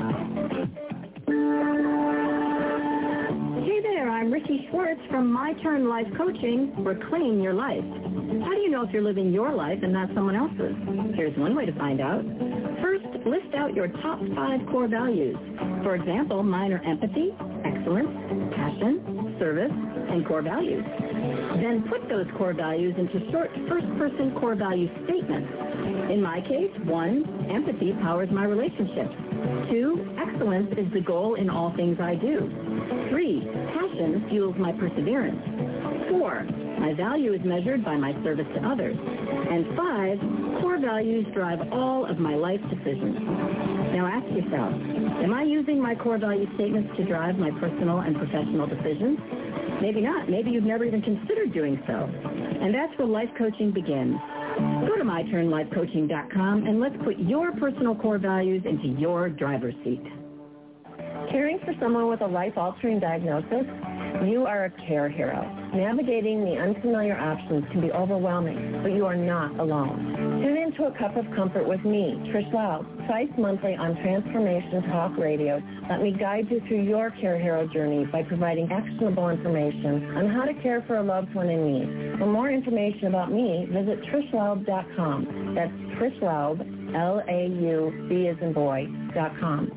Hey there, I'm Ricky Schwartz from My Turn Life Coaching. Reclaim your life. How do you know if you're living your life and not someone else's? Here's one way to find out. First, list out your top 5 core values. For example, mine are empathy, excellence, passion, service, and core values. Then put those core values into short first-person core value statements. In my case, 1, empathy powers my relationships. 2, excellence is the goal in all things I do. 3, passion fuels my perseverance. 4, my value is measured by my service to others. And 5, core values drive all of my life decisions. Now ask yourself, am I using my core value statements to drive my personal and professional decisions? Maybe not. Maybe you've never even considered doing so. And that's where life coaching begins. Go to myturnlifecoaching.com and let's put your personal core values into your driver's seat. Caring for someone with a life-altering diagnosis? You are a care hero. Navigating the unfamiliar options can be overwhelming, but you are not alone. Tune into A Cup of Comfort with me, Trish Loud, twice monthly on Transformation Talk Radio. Let me guide you through your care hero journey by providing actionable information on how to care for a loved one in need. For more information about me, visit TrishLoud.com. That's Trish Loud, L-A-U-B as in boy.com.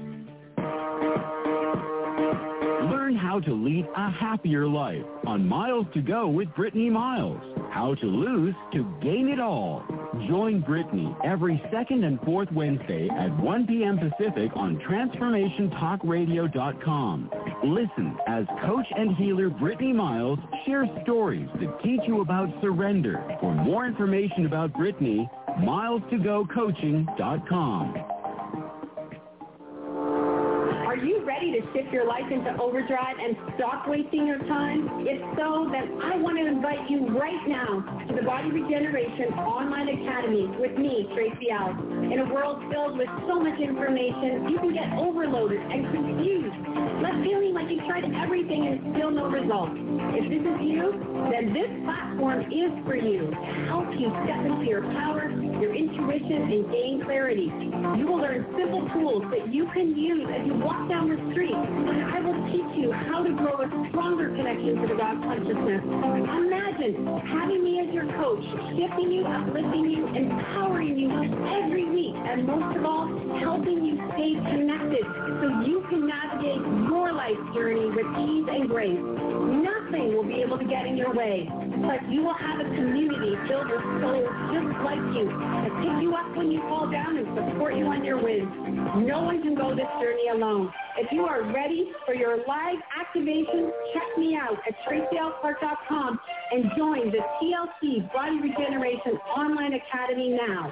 Learn how to lead a happier life on Miles to Go with Brittany Miles. How to lose to gain it all. Join Brittany every second and fourth Wednesday at 1 p.m. Pacific on TransformationTalkRadio.com. Listen as coach and healer Brittany Miles shares stories that teach you about surrender. For more information about Brittany, milestogocoaching.com. Are you ready to shift your life into overdrive and stop wasting your time? If so, then I want to invite you right now to the Body Regeneration Online Academy with me, Tracy Alves. In a world filled with so much information, you can get overloaded and confused, left feeling like you've tried everything and still no results. If this is you, then this platform is for you to help you step into your power, your intuition, and gain clarity. You will learn simple tools that you can use as you walk down the street, and I will teach you how to grow a stronger connection to the God consciousness. Imagine having me as your coach, shifting you, uplifting you, empowering you every week, and most of all, helping you stay connected so you can navigate your life journey with ease and grace. Nothing will be able to get in your way, but you will have a community filled with souls just like you that pick you up when you fall down and support you on your wins. No one can go this journey alone. If you are ready for your live activation, check me out at TracyLClark.com and join the TLC Body Regeneration Online Academy now.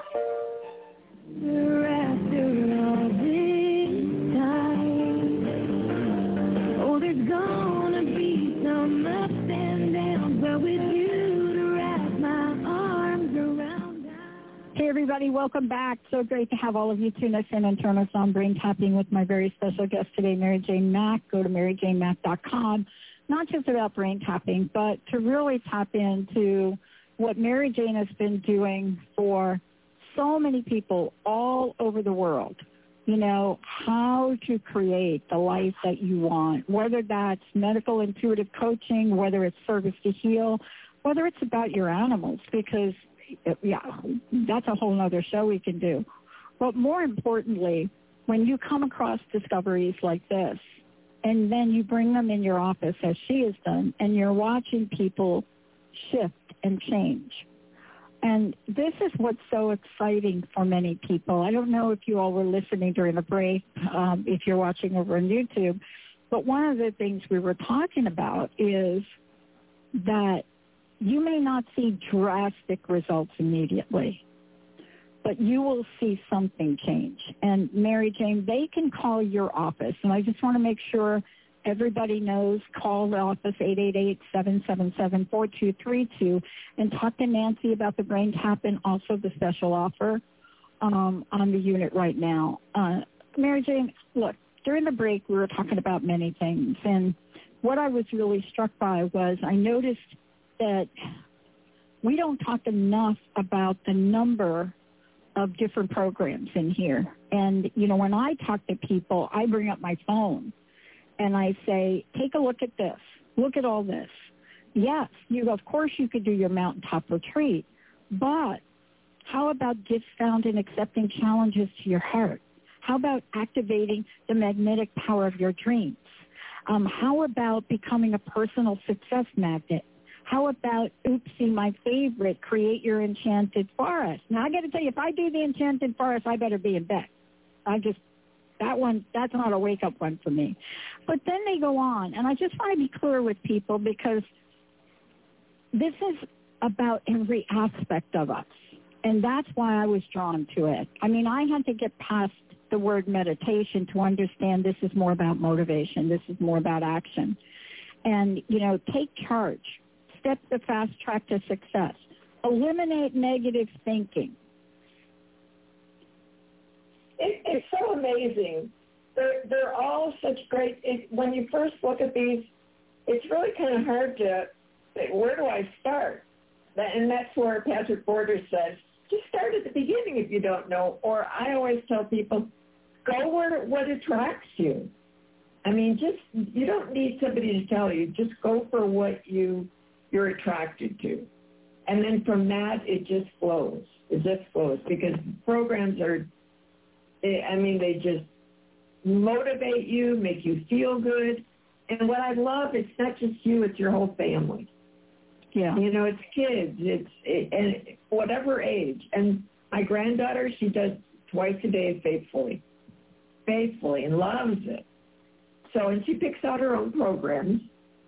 Oh, there's gonna be some ups and downs, but with you to wrap my arms around. Hey, everybody, welcome back. So great to have all of you tune us in and turn us on Brain Tapping with my very special guest today, Mary Jane Mack. Go to MaryJaneMack.com. not just about brain tapping, but to really tap into what Mary Jane has been doing for so many people all over the world. You know, how to create the life that you want, whether that's medical intuitive coaching, whether it's service to heal, whether it's about your animals, because, yeah, that's a whole other show we can do. But more importantly, when you come across discoveries like this, and then you bring them in your office, as she has done, and you're watching people shift and change. And this is what's so exciting for many people. I don't know if you all were listening during the break, if you're watching over on YouTube, but one of the things we were talking about is that you may not see drastic results immediately, but you will see something change. And Mary Jane, they can call your office, and I just want to make sure everybody knows, call the office 888-777-4232 and talk to Nancy about the brain tap and also the special offer on the unit right now. Mary Jane, look, during the break we were talking about many things, and what I was really struck by was I noticed that we don't talk enough about the number of different programs in here. And, you know, when I talk to people, I bring up my phone and I say, take a look at this. Look at all this. Yes, of course you could do your mountaintop retreat, but how about gifts found in accepting challenges to your heart? How about activating the magnetic power of your dreams? How about becoming a personal success magnet? How about, oopsie, my favorite, create your enchanted forest? Now, I got to tell you, if I do the enchanted forest, I better be in bed. That's not a wake-up one for me. But then they go on, and I just want to be clear with people because this is about every aspect of us, and that's why I was drawn to it. I mean, I had to get past the word meditation to understand this is more about motivation. This is more about action. And, you know, take charge. Step the fast track to success. Eliminate negative thinking. It's so amazing. They're all such great. When you first look at these, it's really kind of hard to say, where do I start? And that's where Patrick Borders says, just start at the beginning if you don't know. Or I always tell people, go where what attracts you. I mean, you don't need somebody to tell you. Just go for what you're attracted to. And then from that, it just flows. It just flows because programs they just motivate you, make you feel good. And what I love, it's not just you, it's your whole family. Yeah. You know, it's kids, and whatever age. And my granddaughter, she does twice a day faithfully, and loves it. So, and she picks out her own programs.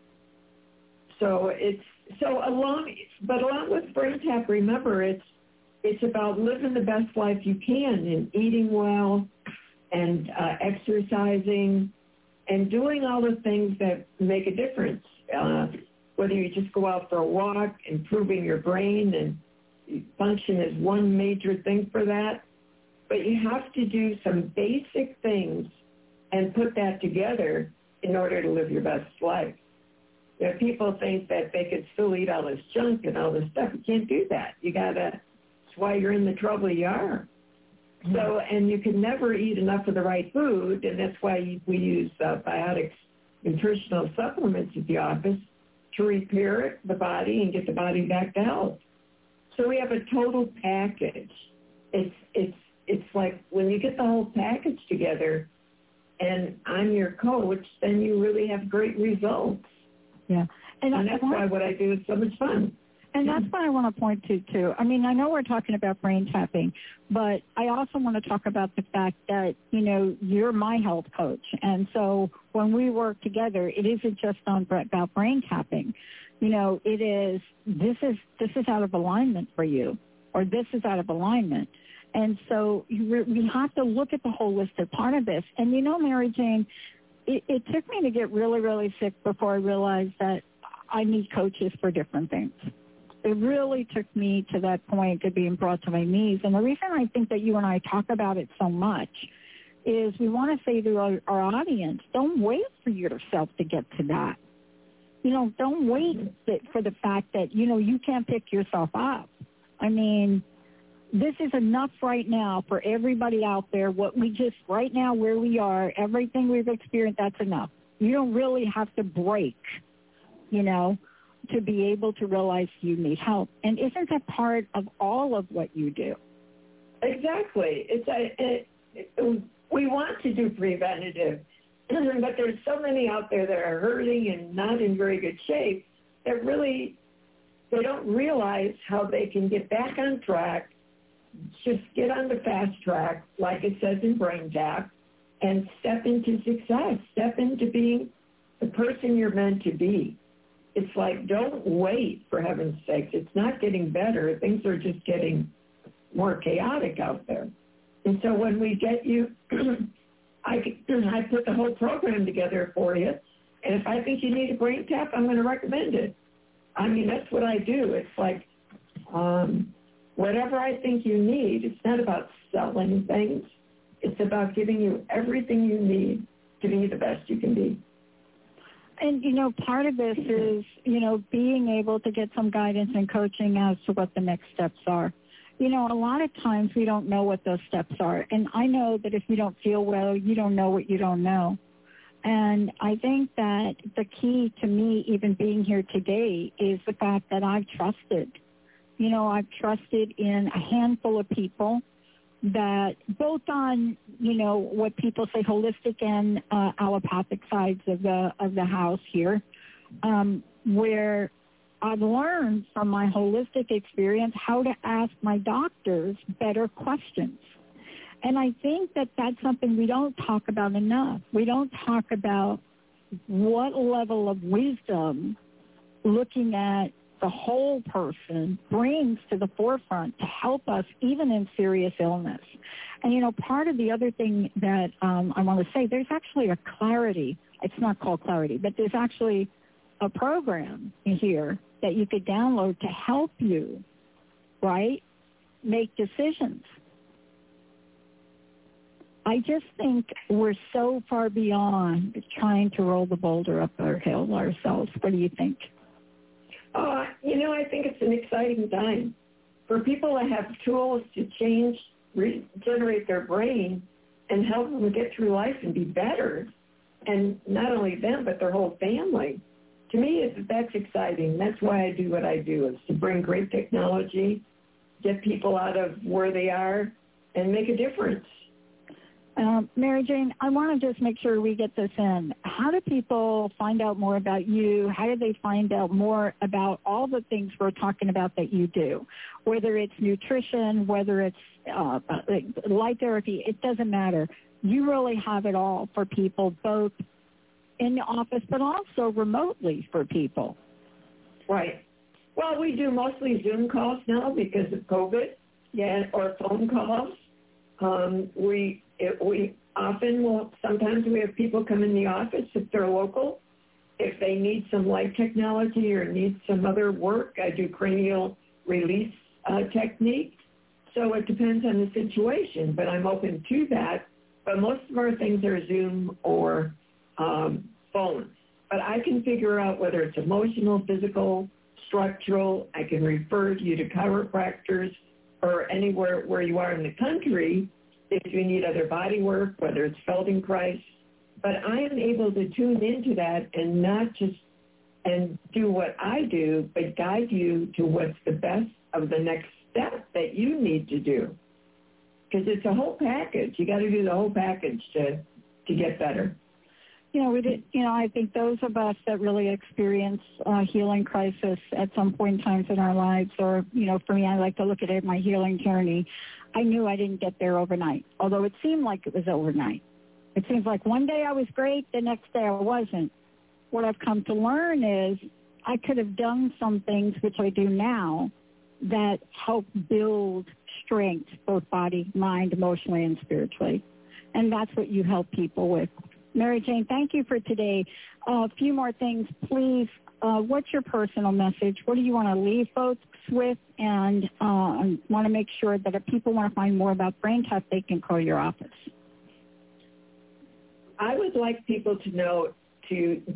So along with Brain Tap, remember it's about living the best life you can and eating well and exercising and doing all the things that make a difference. Whether you just go out for a walk, improving your brain, and function is one major thing for that. But you have to do some basic things and put that together in order to live your best life. You know, people think that they could still eat all this junk and all this stuff. You can't do that. That's why you're in the trouble you are. So, and you can never eat enough of the right food, and that's why we use biotics, nutritional supplements at the office to repair the body and get the body back to health. So we have a total package. It's like when you get the whole package together, and I'm your coach, then you really have great results. Yeah. And that's why what I do is so much fun. And that's what I want to point to, too. I mean, I know we're talking about brain tapping, but I also want to talk about the fact that, you know, you're my health coach. And so when we work together, it isn't just about brain tapping. You know, this is out of alignment for you, or this is out of alignment. And so we have to look at the holistic part of this. And, you know, Mary Jane, it took me to get really, really sick before I realized that I need coaches for different things. It really took me to that point to being brought to my knees. And the reason I think that you and I talk about it so much is we want to say to our audience, don't wait for yourself to get to that. don't wait for the fact that, you can't pick yourself up. I mean, this is enough right now for everybody out there. Right now where we are, everything we've experienced, that's enough. You don't really have to break, to be able to realize you need help. And isn't that part of all of what you do? Exactly. We want to do preventative, but there's so many out there that are hurting and not in very good shape that really they don't realize how they can get back on track, just get on the fast track, like it says in Brain Tap, and step into success, step into being the person you're meant to be. It's like, don't wait, for heaven's sakes. It's not getting better. Things are just getting more chaotic out there. And so when we get you, I put the whole program together for you. And if I think you need a Brain Tap, I'm going to recommend it. I mean, that's what I do. It's like whatever I think you need. It's not about selling things. It's about giving you everything you need to be the best you can be. And, part of this is, being able to get some guidance and coaching as to what the next steps are. A lot of times we don't know what those steps are. And I know that if you don't feel well, you don't know what you don't know. And I think that the key to me even being here today is the fact that I've trusted. I've trusted in a handful of people that both on, what people say holistic and allopathic sides of the house here, where I've learned from my holistic experience how to ask my doctors better questions. And I think that that's something we don't talk about enough. We don't talk about what level of wisdom looking at the whole person brings to the forefront to help us even in serious illness. And, part of the other thing that I want to say, there's actually a Clarity. It's not called Clarity, but there's actually a program here that you could download to help you, right, make decisions. I just think we're so far beyond trying to roll the boulder up our hill ourselves. What do you think? I think it's an exciting time for people to have tools to change, regenerate their brain and help them get through life and be better. And not only them, but their whole family. To me, that's exciting. That's why I do what I do, is to bring great technology, get people out of where they are, and make a difference. Mary Jane, I want to just make sure we get this in. How do people find out more about you? How do they find out more about all the things we're talking about that you do? Whether it's nutrition, whether it's light therapy, it doesn't matter. You really have it all for people, both in the office but also remotely for people. Right. Well, we do mostly Zoom calls now because of COVID, or phone calls. We often will, sometimes we have people come in the office if they're local. If they need some light technology or need some other work, I do cranial release technique. So it depends on the situation, but I'm open to that. But most of our things are Zoom or phone. But I can figure out whether it's emotional, physical, structural. I can refer you to chiropractors or anywhere where you are in the country if you need other body work, whether it's Feldenkrais. But I am able to tune into that and not just and do what I do, but guide you to what's the best of the next step that you need to do. Because it's a whole package. You got to do the whole package to get better. I think those of us that really experience healing crisis at some point in times in our lives, or, for me, I like to look at it, my healing journey. I knew I didn't get there overnight, although it seemed like it was overnight. It seems like one day I was great, the next day I wasn't. What I've come to learn is I could have done some things, which I do now, that help build strength, both body, mind, emotionally, and spiritually. And that's what you help people with. Mary Jane, thank you for today. A few more things, please. What's your personal message? What do you want to leave folks with? And want to make sure that if people want to find more about Brain Tap, they can call your office. I would like people to know to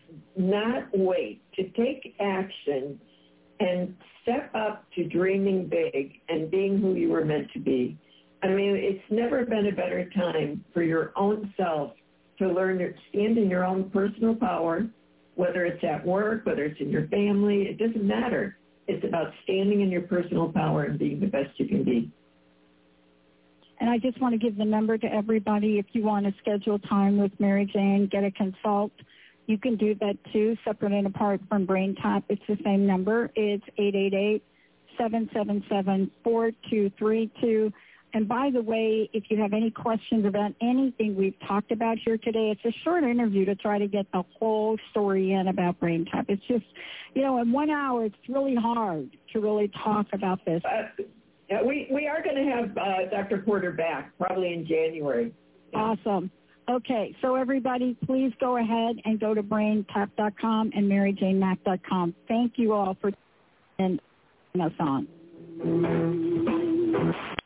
not wait, to take action and step up to dreaming big and being who you were meant to be. I mean, it's never been a better time for your own self to learn to stand in your own personal power, whether it's at work, whether it's in your family, it doesn't matter. It's about standing in your personal power and being the best you can be. And I just want to give the number to everybody. If you want to schedule time with Mary Jane, get a consult, you can do that too, separate and apart from BrainTap. It's the same number. It's 888-777-4232. And by the way, if you have any questions about anything we've talked about here today, it's a short interview to try to get the whole story in about BrainTap. It's just, in 1 hour, it's really hard to really talk about this. Yeah, we are going to have Dr. Porter back probably in January. Yeah. Awesome. Okay, so everybody, please go ahead and go to braintap.com and maryjanemack.com. Thank you all for taking us on.